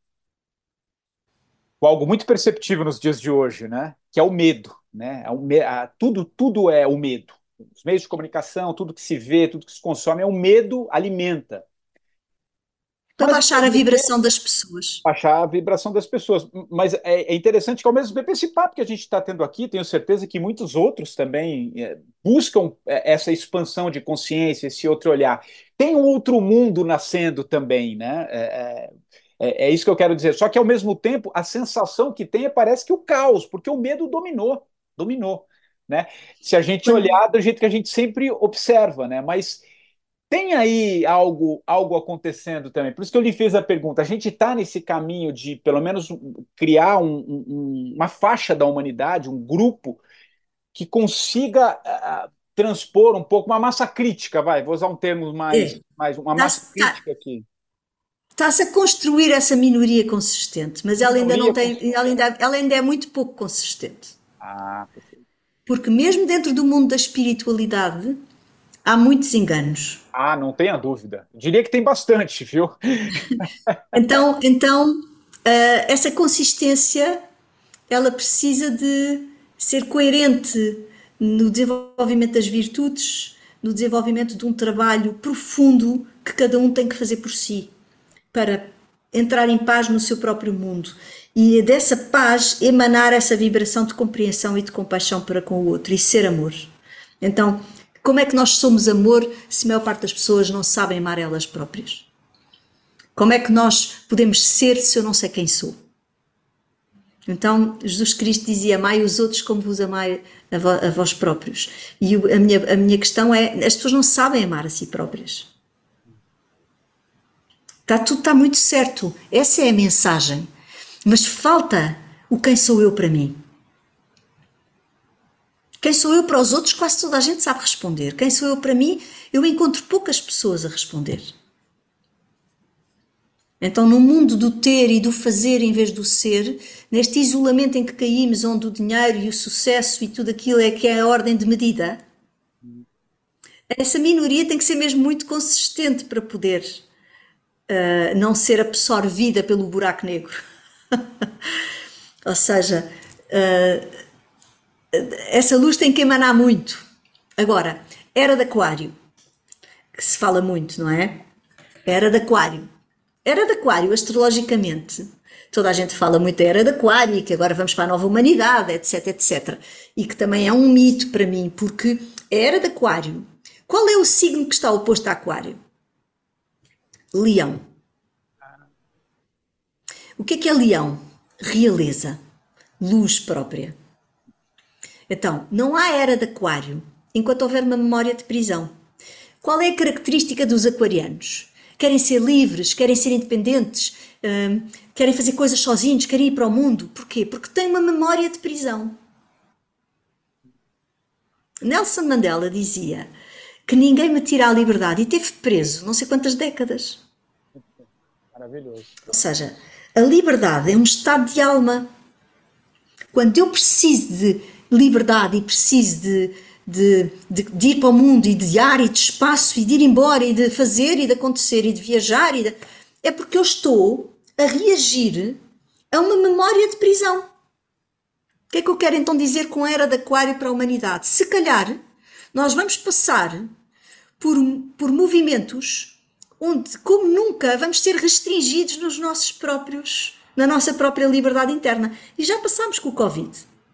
algo muito perceptível nos dias de hoje, né? Que é o medo, né? É o me... a, tudo, tudo é o medo. Os meios de comunicação, tudo que se vê, tudo que se consome, é o medo alimenta. Para baixar a vibração das pessoas. Baixar a vibração das pessoas. Mas é, é interessante que, ao mesmo tempo, esse papo que a gente está tendo aqui, tenho certeza que muitos outros também é, buscam essa expansão de consciência, esse outro olhar. Tem um outro mundo nascendo também, né? É, é, É, é isso que eu quero dizer. Só que, ao mesmo tempo, a sensação que tem é parece que o caos, porque o medo dominou, dominou, né? Se a gente olhar do jeito que a gente sempre observa, né? Mas tem aí algo, algo acontecendo também. Por isso que eu lhe fiz a pergunta. A gente está nesse caminho de, pelo menos, criar um, um, uma faixa da humanidade, um grupo que consiga uh, transpor um pouco uma massa crítica, vai, vou usar um termo mais, é. mais uma massa tá, crítica aqui. Está-se a construir essa minoria consistente, mas ela ainda não tem, ela ainda, ela ainda é muito pouco consistente. Ah, perfeito. Porque mesmo dentro do mundo da espiritualidade há muitos enganos. Ah, não tenha dúvida. Eu diria que tem bastante, viu? Então, então uh, essa consistência, ela precisa de ser coerente no desenvolvimento das virtudes, no desenvolvimento de um trabalho profundo que cada um tem que fazer por si, para entrar em paz no seu próprio mundo e dessa paz emanar essa vibração de compreensão e de compaixão para com o outro e ser amor. Então, como é que nós somos amor se a maior parte das pessoas não sabem amar elas próprias? Como é que nós podemos ser se eu não sei quem sou? Então, Jesus Cristo dizia: amai os outros como vos amai a, vo a vós próprios. E a minha, a minha questão é, as pessoas não sabem amar a si próprias. Está, tudo está muito certo, essa é a mensagem, mas falta o quem sou eu para mim. Quem sou eu para os outros, quase toda a gente sabe responder. Quem sou eu para mim, eu encontro poucas pessoas a responder. Então, no mundo do ter e do fazer em vez do ser, neste isolamento em que caímos, onde o dinheiro e o sucesso e tudo aquilo é que é a ordem de medida, essa minoria tem que ser mesmo muito consistente para poder Uh, não ser absorvida pelo buraco negro. Ou seja, uh, essa luz tem que emanar muito. Agora, era de Aquário, que se fala muito, não é? Era de Aquário. Era de Aquário, astrologicamente. Toda a gente fala muito da era de Aquário, que agora vamos para a nova humanidade, etc, etcétera. E que também é um mito para mim, porque a era de Aquário, qual é o signo que está oposto a Aquário? Leão. O que é que é Leão? Realeza, luz própria. Então, não há era de aquário enquanto houver uma memória de prisão. Qual é a característica dos aquarianos? Querem ser livres, querem ser independentes, hum, querem fazer coisas sozinhos, querem ir para o mundo. Porquê? Porque têm uma memória de prisão. Nelson Mandela dizia que ninguém me tira a liberdade e esteve preso não sei quantas décadas. Maravilhoso. Ou seja, a liberdade é um estado de alma. Quando eu preciso de liberdade e preciso de, de, de, de ir para o mundo e de ar e de espaço e de ir embora e de fazer e de acontecer e de viajar, e de... é porque eu estou a reagir a uma memória de prisão. O que é que eu quero então dizer com a era de aquário para a humanidade? Se calhar nós vamos passar por, por movimentos onde, como nunca, vamos ser restringidos nos nossos próprios, na nossa própria liberdade interna. E já passámos com o Covid.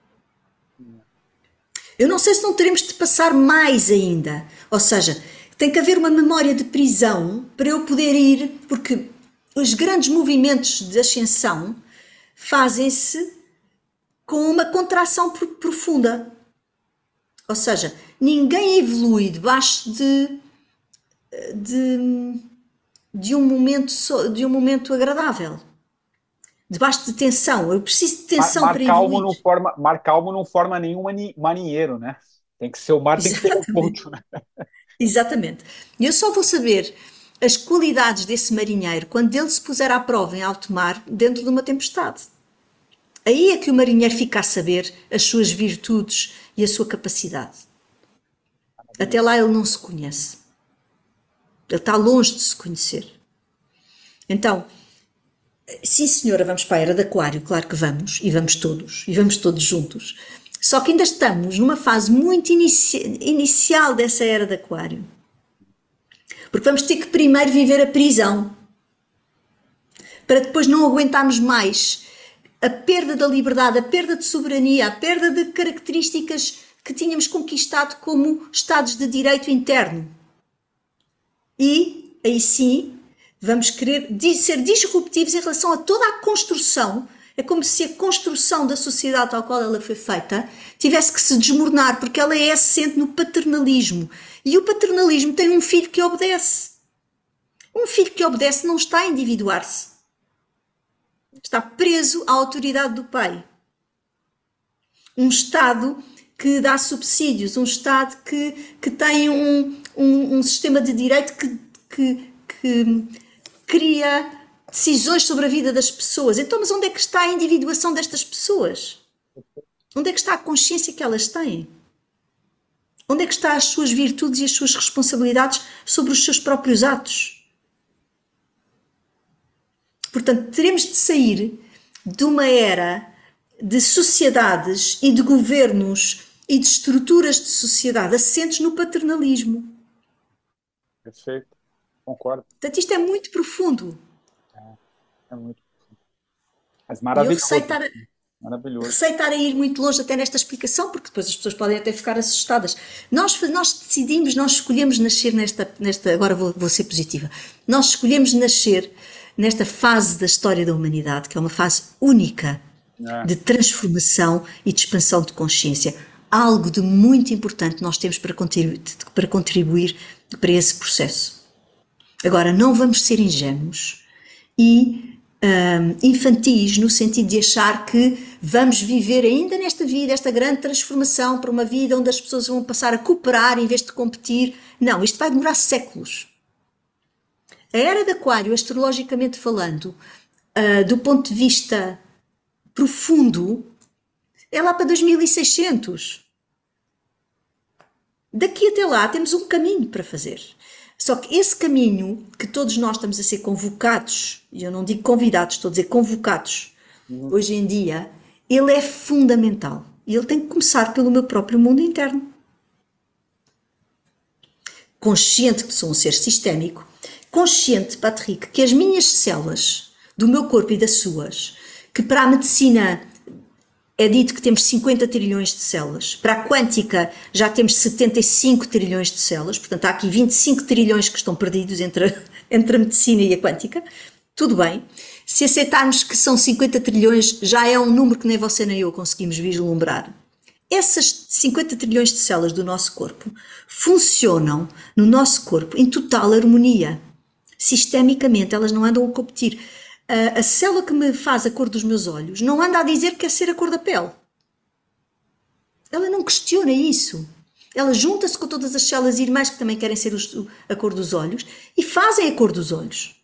Eu não sei se não teremos de passar mais ainda. Ou seja, tem que haver uma memória de prisão para eu poder ir, porque os grandes movimentos de ascensão fazem-se com uma contração profunda. Ou seja, ninguém evolui debaixo de, de, de, um, momento, de um momento agradável. Debaixo de tensão. Eu preciso de tensão mar, mar para calmo evoluir. não forma, mar calmo não forma nenhum marinheiro, né? Tem que ser o mar, tem Exatamente. que ser o ponto, né? Exatamente. E eu só vou saber as qualidades desse marinheiro quando ele se puser à prova em alto mar dentro de uma tempestade. Aí é que o marinheiro fica a saber as suas virtudes e a sua capacidade. Até lá ele não se conhece. Ele está longe de se conhecer. Então, sim senhora, vamos para a era de aquário, claro que vamos, e vamos todos, e vamos todos juntos. Só que ainda estamos numa fase muito inici inicial dessa era de aquário. Porque vamos ter que primeiro viver a prisão, para depois não aguentarmos mais a perda da liberdade, a perda de soberania, a perda de características que tínhamos conquistado como estados de direito interno. E, aí sim, vamos querer ser disruptivos em relação a toda a construção. É como se a construção da sociedade tal qual ela foi feita tivesse que se desmoronar, porque ela é assente no paternalismo. E o paternalismo tem um filho que obedece. Um filho que obedece não está a individuar-se. Está preso à autoridade do pai. Um Estado que dá subsídios, um Estado que, que tem um, um, um sistema de direito que, que, que cria decisões sobre a vida das pessoas. Então, mas onde é que está a individuação destas pessoas? Onde é que está a consciência que elas têm? Onde é que estão as suas virtudes e as suas responsabilidades sobre os seus próprios atos? Portanto, teremos de sair de uma era de sociedades e de governos e de estruturas de sociedade assentes no paternalismo. Perfeito, concordo. Portanto, isto é muito profundo. É, é muito profundo. Mas maravilhoso. Eu receitar, maravilhoso. receitar a ir muito longe até nesta explicação, porque depois as pessoas podem até ficar assustadas. Nós, nós decidimos, nós escolhemos nascer nesta, nesta agora vou, vou ser positiva, nós escolhemos nascer nesta fase da história da humanidade, que é uma fase única é. de transformação e de expansão de consciência. Algo de muito importante nós temos para contribuir, para contribuir para esse processo. Agora, não vamos ser ingênuos e um, infantis no sentido de achar que vamos viver ainda nesta vida, esta grande transformação para uma vida onde as pessoas vão passar a cooperar em vez de competir. Não, isto vai demorar séculos. A era de aquário, astrologicamente falando, uh, do ponto de vista profundo, é lá para dois mil e seiscentos. Daqui até lá temos um caminho para fazer. Só que esse caminho que todos nós estamos a ser convocados, e eu não digo convidados, estou a dizer convocados, uhum. hoje em dia, ele é fundamental. E ele tem que começar pelo meu próprio mundo interno. Consciente que sou um ser sistémico, consciente, Patrick, que as minhas células, do meu corpo e das suas, que para a medicina é dito que temos cinquenta trilhões de células, para a quântica já temos setenta e cinco trilhões de células, portanto há aqui vinte e cinco trilhões que estão perdidos entre a, entre a medicina e a quântica, tudo bem. Se aceitarmos que são cinquenta trilhões, já é um número que nem você nem eu conseguimos vislumbrar. Essas cinquenta trilhões de células do nosso corpo funcionam no nosso corpo em total harmonia. Sistemicamente, elas não andam a competir. A, a célula que me faz a cor dos meus olhos não anda a dizer que quer ser a cor da pele. Ela não questiona isso. Ela junta-se com todas as células irmãs que também querem ser os, a cor dos olhos e fazem a cor dos olhos.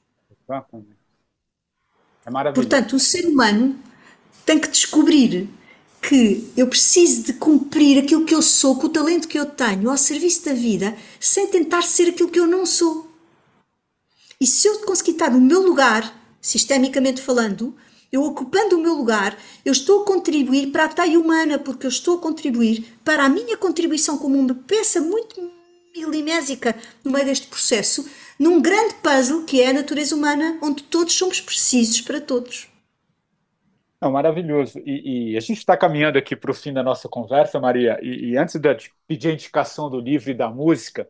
É maravilhoso. Portanto, o ser humano tem que descobrir que eu preciso de cumprir aquilo que eu sou, com o talento que eu tenho, ao serviço da vida, sem tentar ser aquilo que eu não sou. E se eu conseguir estar no meu lugar, sistemicamente falando, eu ocupando o meu lugar, eu estou a contribuir para a taia humana, porque eu estou a contribuir para a minha contribuição como uma peça muito milimésica no meio deste processo, num grande puzzle que é a natureza humana, onde todos somos precisos para todos. Não, maravilhoso. E, e a gente está caminhando aqui para o fim da nossa conversa, Maria, e, e antes de eu te pedir a indicação do livro e da música,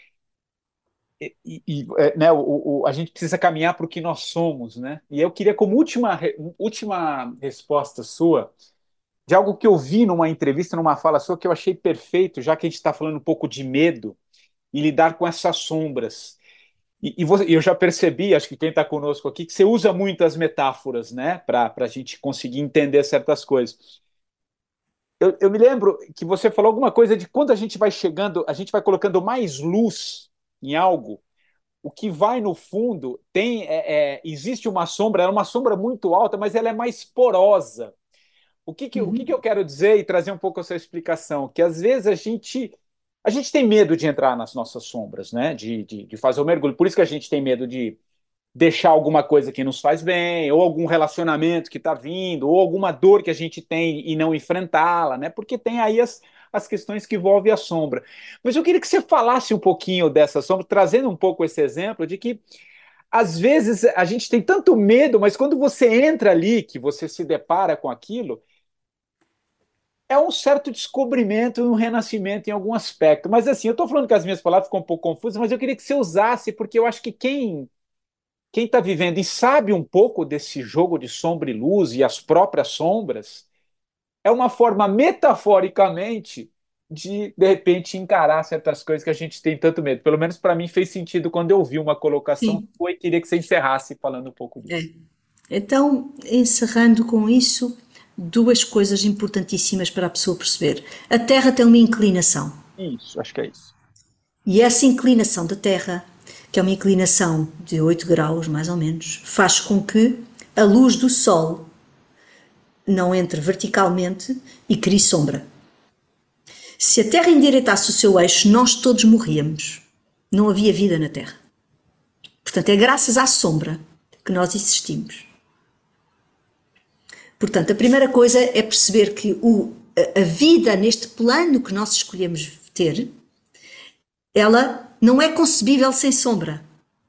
e, e, é, né, o, o, a gente precisa caminhar para o que nós somos, né? E eu queria, como última, re- última resposta sua, de algo que eu vi numa entrevista, numa fala sua, que eu achei perfeito, já que a gente está falando um pouco de medo e lidar com essas sombras. E, e você- eu já percebi, acho que quem está conosco aqui, que você usa muitas metáforas, né, para a gente conseguir entender certas coisas. Eu, eu me lembro que você falou alguma coisa de quando a gente vai chegando, a gente vai colocando mais luz em algo, o que vai no fundo tem é, é, existe uma sombra, ela é uma sombra muito alta, mas ela é mais porosa. O que que, o que que Uhum. eu quero dizer e trazer um pouco essa explicação? Que às vezes a gente a gente tem medo de entrar nas nossas sombras, né? De, de, de fazer o mergulho. Por isso que a gente tem medo de deixar alguma coisa que nos faz bem, ou algum relacionamento que está vindo, ou alguma dor que a gente tem e não enfrentá-la, né? Porque tem aí as, as questões que envolvem a sombra. Mas eu queria que você falasse um pouquinho dessa sombra, trazendo um pouco esse exemplo de que às vezes a gente tem tanto medo, mas quando você entra ali, que você se depara com aquilo, é um certo descobrimento e um renascimento em algum aspecto. Mas assim, eu estou falando que as minhas palavras ficam um pouco confusas, mas eu queria que você usasse, porque eu acho que quem quem está vivendo e sabe um pouco desse jogo de sombra e luz e as próprias sombras, é uma forma metaforicamente de, de repente, encarar certas coisas que a gente tem tanto medo. Pelo menos para mim fez sentido quando eu vi uma colocação Sim, sua e queria que você encerrasse falando um pouco disso. é. Então, encerrando com isso, duas coisas importantíssimas para a pessoa perceber. A Terra tem uma inclinação. Isso, acho que é isso. E essa inclinação da Terra, que é uma inclinação de oito graus, mais ou menos, faz com que a luz do Sol não entre verticalmente e crie sombra. Se a Terra endireitasse o seu eixo, nós todos morríamos. Não havia vida na Terra. Portanto, é graças à sombra que nós existimos. Portanto, a primeira coisa é perceber que o, a vida neste plano que nós escolhemos ter, ela não é concebível sem sombra.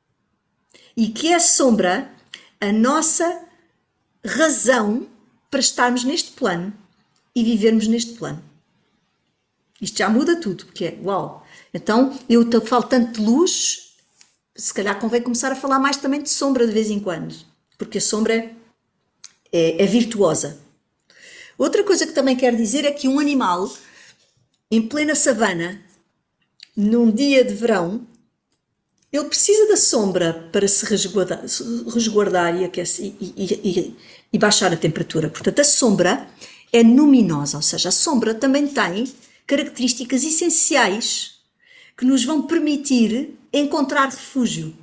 E que é sombra a nossa razão para estarmos neste plano e vivermos neste plano. Isto já muda tudo, porque é, uau, então eu falo tanto de luz, se calhar convém começar a falar mais também de sombra de vez em quando, porque a sombra é, é, é virtuosa. Outra coisa que também quero dizer é que um animal em plena savana, num dia de verão, ele precisa da sombra para se resguardar, resguardar e, aquecer, e, e, e, e baixar a temperatura. Portanto, a sombra é luminosa, ou seja, a sombra também tem características essenciais que nos vão permitir encontrar refúgio.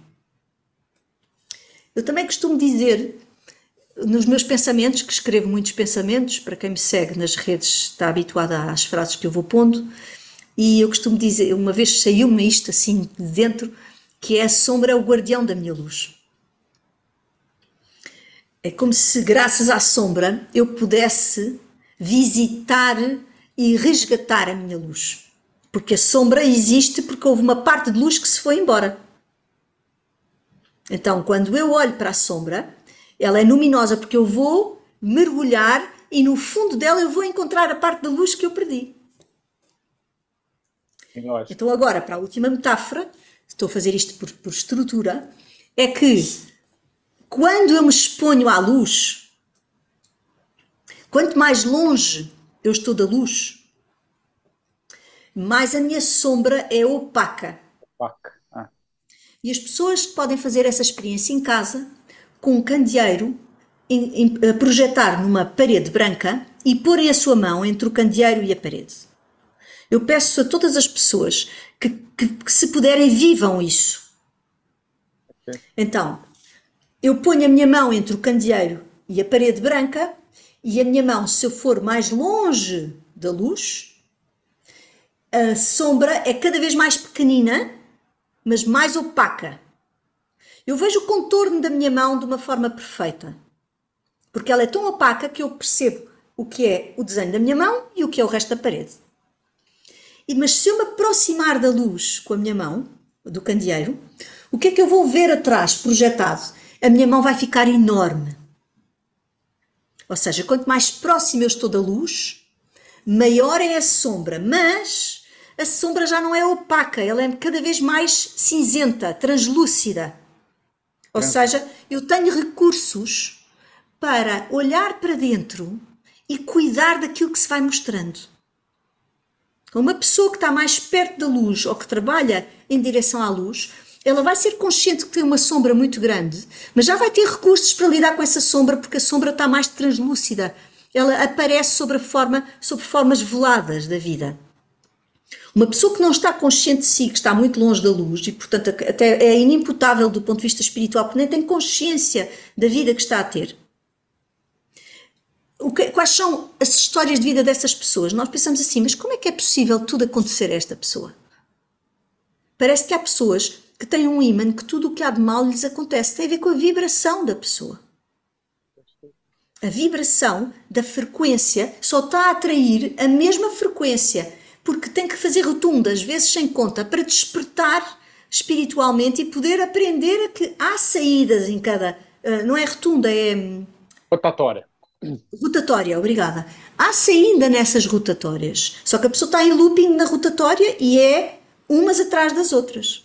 Eu também costumo dizer, nos meus pensamentos, que escrevo muitos pensamentos, para quem me segue nas redes está habituada às frases que eu vou pondo, e eu costumo dizer, uma vez saiu-me isto assim de dentro, que é a sombra é o guardião da minha luz. É como se, graças à sombra, eu pudesse visitar e resgatar a minha luz. Porque a sombra existe porque houve uma parte de luz que se foi embora. Então, quando eu olho para a sombra, ela é luminosa porque eu vou mergulhar e no fundo dela eu vou encontrar a parte da luz que eu perdi. Então agora, para a última metáfora, estou a fazer isto por, por estrutura, é que quando eu me exponho à luz, quanto mais longe eu estou da luz, mais a minha sombra é opaca. Paca. Ah, E as pessoas podem fazer essa experiência em casa, com um candeeiro, em- em- a projetar numa parede branca e porem a sua mão entre o candeeiro e a parede. Eu peço a todas as pessoas que, que, que se puderem, vivam isso. ok. Então, eu ponho a minha mão entre o candeeiro e a parede branca, e a minha mão, se eu for mais longe da luz, a sombra é cada vez mais pequenina, mas mais opaca. Eu vejo o contorno da minha mão de uma forma perfeita, porque ela é tão opaca que eu percebo o que é o desenho da minha mão e o que é o resto da parede. E, mas se eu me aproximar da luz com a minha mão, do candeeiro, o que é que eu vou ver atrás, projetado? A minha mão vai ficar enorme. Ou seja, quanto mais próximo eu estou da luz, maior é a sombra, mas a sombra já não é opaca, ela é cada vez mais cinzenta, translúcida. Ou Trans- seja, eu tenho recursos para olhar para dentro e cuidar daquilo que se vai mostrando. Uma pessoa que está mais perto da luz ou que trabalha em direção à luz, ela vai ser consciente que tem uma sombra muito grande, mas já vai ter recursos para lidar com essa sombra, porque a sombra está mais translúcida. Ela aparece sobre, a forma, sobre formas veladas da vida. Uma pessoa que não está consciente de si, que está muito longe da luz e, portanto, até é inimputável do ponto de vista espiritual, porque nem tem consciência da vida que está a ter. O que, quais são as histórias de vida dessas pessoas? Nós pensamos assim, mas como é que é possível tudo acontecer a esta pessoa? Parece que há pessoas que têm um ímã que tudo o que há de mal lhes acontece. Tem a ver com a vibração da pessoa. A vibração da frequência só está a atrair a mesma frequência, porque tem que fazer rotundas, vezes sem conta, para despertar espiritualmente e poder aprender a que há saídas em cada... Não é rotunda, é Rotatória. rotatória, obrigada. Há saída nessas rotatórias, só que a pessoa está em looping na rotatória e é umas atrás das outras.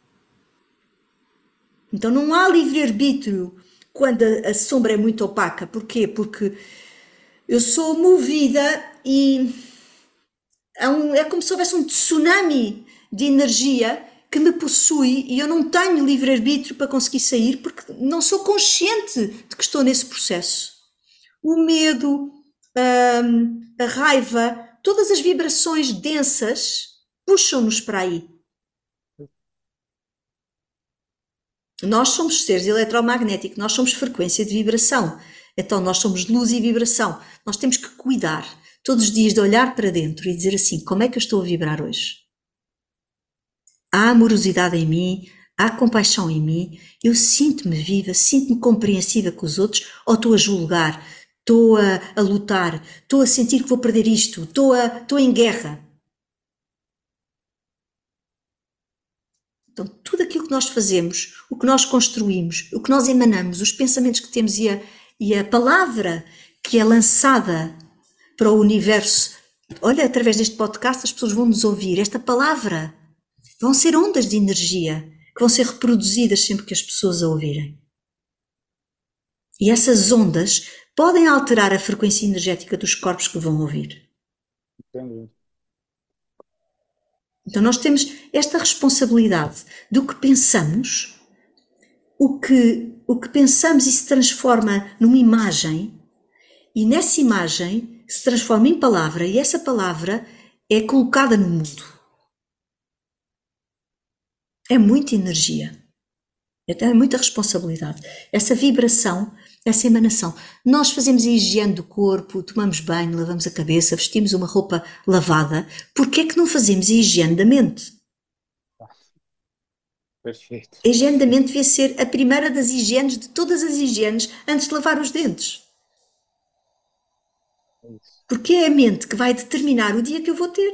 Então não há livre-arbítrio quando a, a sombra é muito opaca. Porquê? Porque eu sou movida e há um- é como se houvesse um tsunami de energia que me possui e eu não tenho livre-arbítrio para conseguir sair porque não sou consciente de que estou nesse processo. O medo, hum, a raiva, todas as vibrações densas puxam-nos para aí. Nós somos seres eletromagnéticos, nós somos frequência de vibração. Então nós somos luz e vibração. Nós temos que cuidar todos os dias de olhar para dentro e dizer assim, como é que eu estou a vibrar hoje? Há amorosidade em mim, há compaixão em mim, eu sinto-me viva, sinto-me compreensiva com os outros ou estou a julgar, estou a, a lutar, estou a sentir que vou perder isto, estou, a, estou em guerra. Então, tudo aquilo que nós fazemos, o que nós construímos, o que nós emanamos, os pensamentos que temos e a, e a palavra que é lançada para o universo, olha, através deste podcast as pessoas vão nos ouvir, esta palavra, vão ser ondas de energia que vão ser reproduzidas sempre que as pessoas a ouvirem. E essas ondas podem alterar a frequência energética dos corpos que vão ouvir. Entendi. Então nós temos esta responsabilidade do que pensamos, o que, o que pensamos e se transforma numa imagem, e nessa imagem se transforma em palavra, e essa palavra é colocada no mundo. É muita energia, é muita responsabilidade. Essa vibração, essa emanação. Nós fazemos a higiene do corpo, tomamos banho, lavamos a cabeça, vestimos uma roupa lavada. Porquê é que não fazemos a higiene da mente? Perfeito. A higiene da mente devia ser a primeira das higienes, de todas as higienes, antes de lavar os dentes. É isso. Porque é a mente que vai determinar o dia que eu vou ter.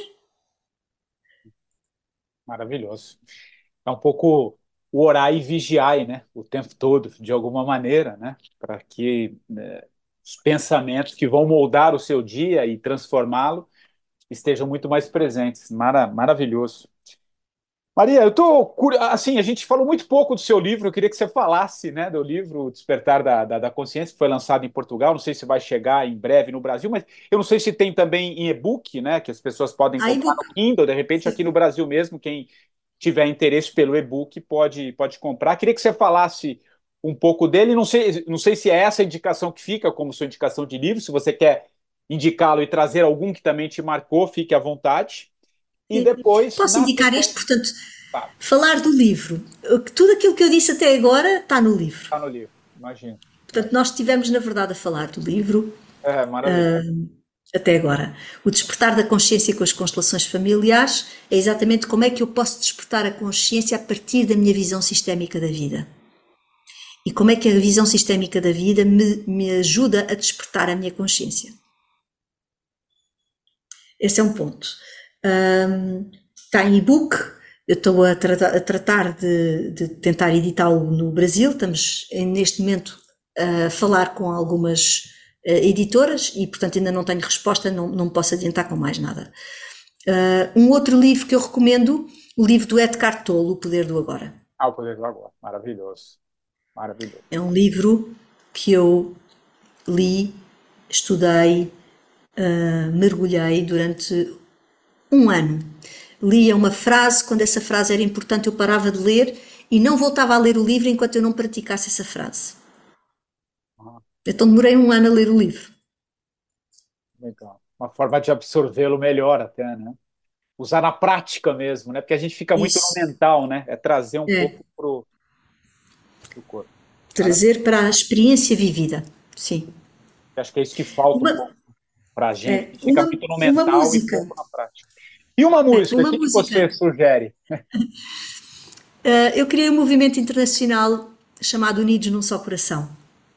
Maravilhoso. É um pouco o orar e vigiar, né? O tempo todo, de alguma maneira, né? Para que né, os pensamentos que vão moldar o seu dia e transformá-lo estejam muito mais presentes. Mara, maravilhoso. Maria, eu tô curi- assim, a gente falou muito pouco do seu livro, eu queria que você falasse, né, do livro Despertar da, da, da Consciência, que foi lançado em Portugal, não sei se vai chegar em breve no Brasil, mas eu não sei se tem também em e-book, né, que as pessoas podem Há comprar e-book. no Kindle, de repente aqui Sim. no Brasil mesmo, quem tiver interesse pelo e-book pode, pode comprar. Queria que você falasse um pouco dele, não sei, não sei se é essa a indicação que fica como sua indicação de livro, se você quer indicá-lo e trazer algum que também te marcou, fique à vontade. E Sim. depois, Posso na indicar este, sequência, portanto, tá, falar do livro. Tudo aquilo que eu disse até agora está no livro. tá no livro, imagino. Portanto, nós estivemos, na verdade, a falar do livro É, maravilhoso. até agora. O despertar da consciência com as constelações familiares é exatamente como é que eu posso despertar a consciência a partir da minha visão sistémica da vida. E como é que a visão sistémica da vida me, me ajuda a despertar a minha consciência. Esse é um ponto. Um, está em e-book, eu estou a, tra a tratar de, de tentar editá-lo no Brasil, estamos neste momento a falar com algumas uh, editoras e, portanto, ainda não tenho resposta, não, não posso adiantar com mais nada. Uh, um outro livro que eu recomendo, o livro do Eckhart Tolle, O Poder do Agora. Ah, o Poder do Agora, maravilhoso, maravilhoso. É um livro que eu li, estudei, uh, mergulhei durante um ano. Lia uma frase, quando essa frase era importante eu parava de ler e não voltava a ler o livro enquanto eu não praticasse essa frase. Ah, Então demorei um ano a ler o livro. legal. Uma forma de absorvê-lo melhor até, né? Usar na prática mesmo, né? Porque a gente fica muito no Isso, mental, né? É trazer um é, pouco pro, pro corpo. Maravilha. trazer para a experiência vivida, sim. Acho que é isso que falta um Uma, pouco pra gente. A é, gente fica uma, muito no uma mental e música, pouco na prática. E uma é, música, o uma que que música. você sugere? Uh, eu criei um movimento internacional chamado Unidos num Só Coração,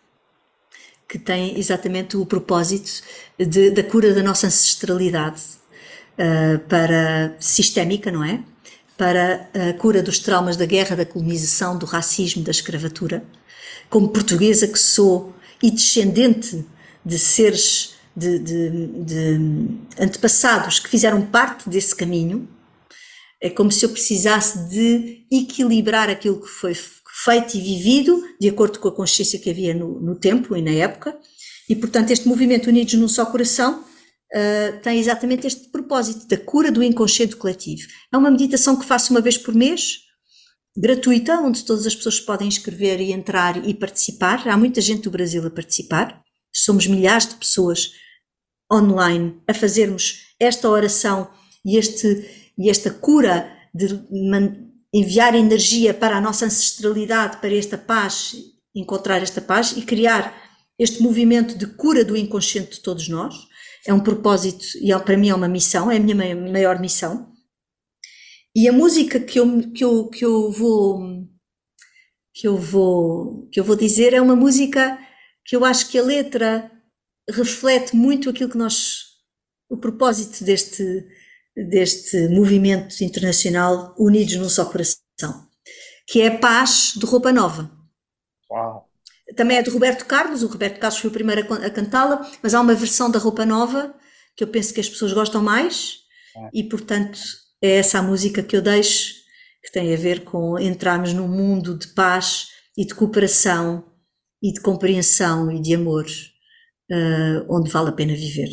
que tem exatamente o propósito de, da cura da nossa ancestralidade, uh, para sistémica, não é? Para a cura dos traumas da guerra, da colonização, do racismo, da escravatura. Como portuguesa que sou e descendente de seres, de, de, de antepassados que fizeram parte desse caminho, é como se eu precisasse de equilibrar aquilo que foi feito e vivido, de acordo com a consciência que havia no, no tempo e na época, e portanto este movimento Unidos num Só Coração uh, tem exatamente este propósito da cura do inconsciente coletivo. É uma meditação que faço uma vez por mês, gratuita, onde todas as pessoas podem inscrever e entrar e participar. Há muita gente do Brasil a participar, somos milhares de pessoas online a fazermos esta oração e, este, e esta cura de enviar energia para a nossa ancestralidade, para esta paz, encontrar esta paz e criar este movimento de cura do inconsciente de todos nós. É um propósito e para mim é uma missão, é a minha maior missão. E a música que eu, que eu, que eu vou que eu vou que eu vou dizer é uma música que eu acho que a letra reflete muito aquilo que nós, o propósito deste deste movimento internacional Unidos num Só Coração, que é a Paz de Roupa Nova. Uau. Também é de Roberto Carlos, o Roberto Carlos foi o primeiro a cantá-la, mas há uma versão da Roupa Nova que eu penso que as pessoas gostam mais É. e, portanto, é essa a música que eu deixo, que tem a ver com entrarmos num mundo de paz e de cooperação e de compreensão e de amor, uh, onde vale a pena viver.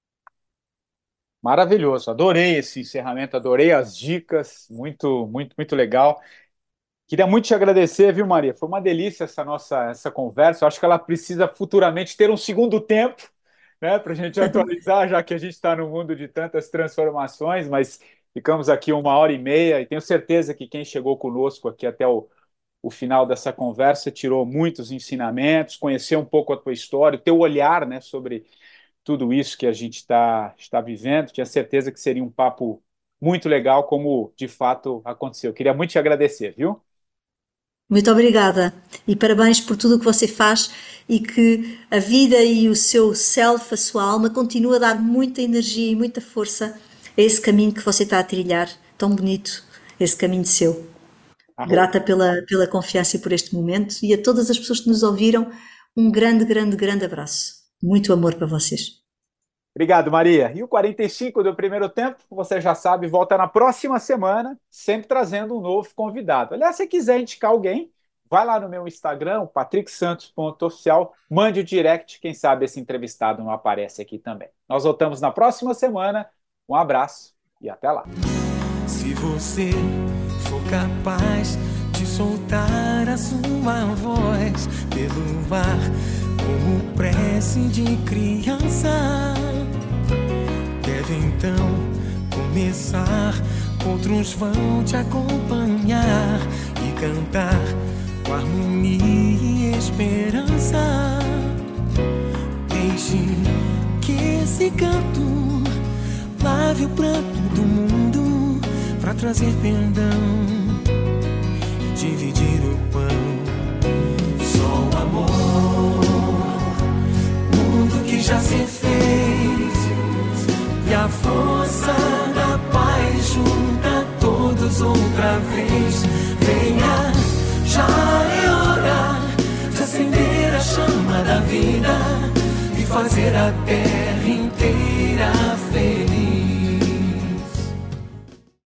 Maravilhoso, adorei esse encerramento, adorei as dicas, muito, muito, muito legal. Queria muito te agradecer, viu, Maria? Foi uma delícia essa nossa essa conversa. Eu acho que ela precisa futuramente ter um segundo tempo, né, para a gente atualizar, já que a gente está no mundo de tantas transformações, mas ficamos aqui uma hora e meia e tenho certeza que quem chegou conosco aqui até o, o final dessa conversa tirou muitos ensinamentos, conheceu um pouco a tua história, o teu olhar, né, sobre tudo isso que a gente está está vivendo. Tinha certeza que seria um papo muito legal, como de fato aconteceu. Queria muito te agradecer, viu? Muito obrigada e parabéns por tudo o que você faz e que a vida e o seu self, a sua alma, continua a dar muita energia e muita força a esse caminho que você está a trilhar, tão bonito, esse caminho seu. Arro. Grata pela, pela confiança e por este momento e a todas as pessoas que nos ouviram, um grande, grande, grande abraço. Muito amor para vocês. Obrigado, Maria. E o quarenta e cinco do primeiro tempo, você já sabe, volta na próxima semana, sempre trazendo um novo convidado. Aliás, se quiser indicar alguém, vai lá no meu Instagram, patrick santos ponto oficial, mande o direct, quem sabe esse entrevistado não aparece aqui também. Nós voltamos na próxima semana. Um abraço e até lá. Se você for capaz de soltar a sua voz pelo ar, como prece de criança, deve então começar. Outros vão te acompanhar e cantar com harmonia e esperança. Deixe que esse canto lave o pranto do mundo pra trazer perdão e dividir o pão. Só o amor, mundo que já se fez, e a força da paz junta todos outra vez. Venha, já é hora de acender a chama da vida e fazer a terra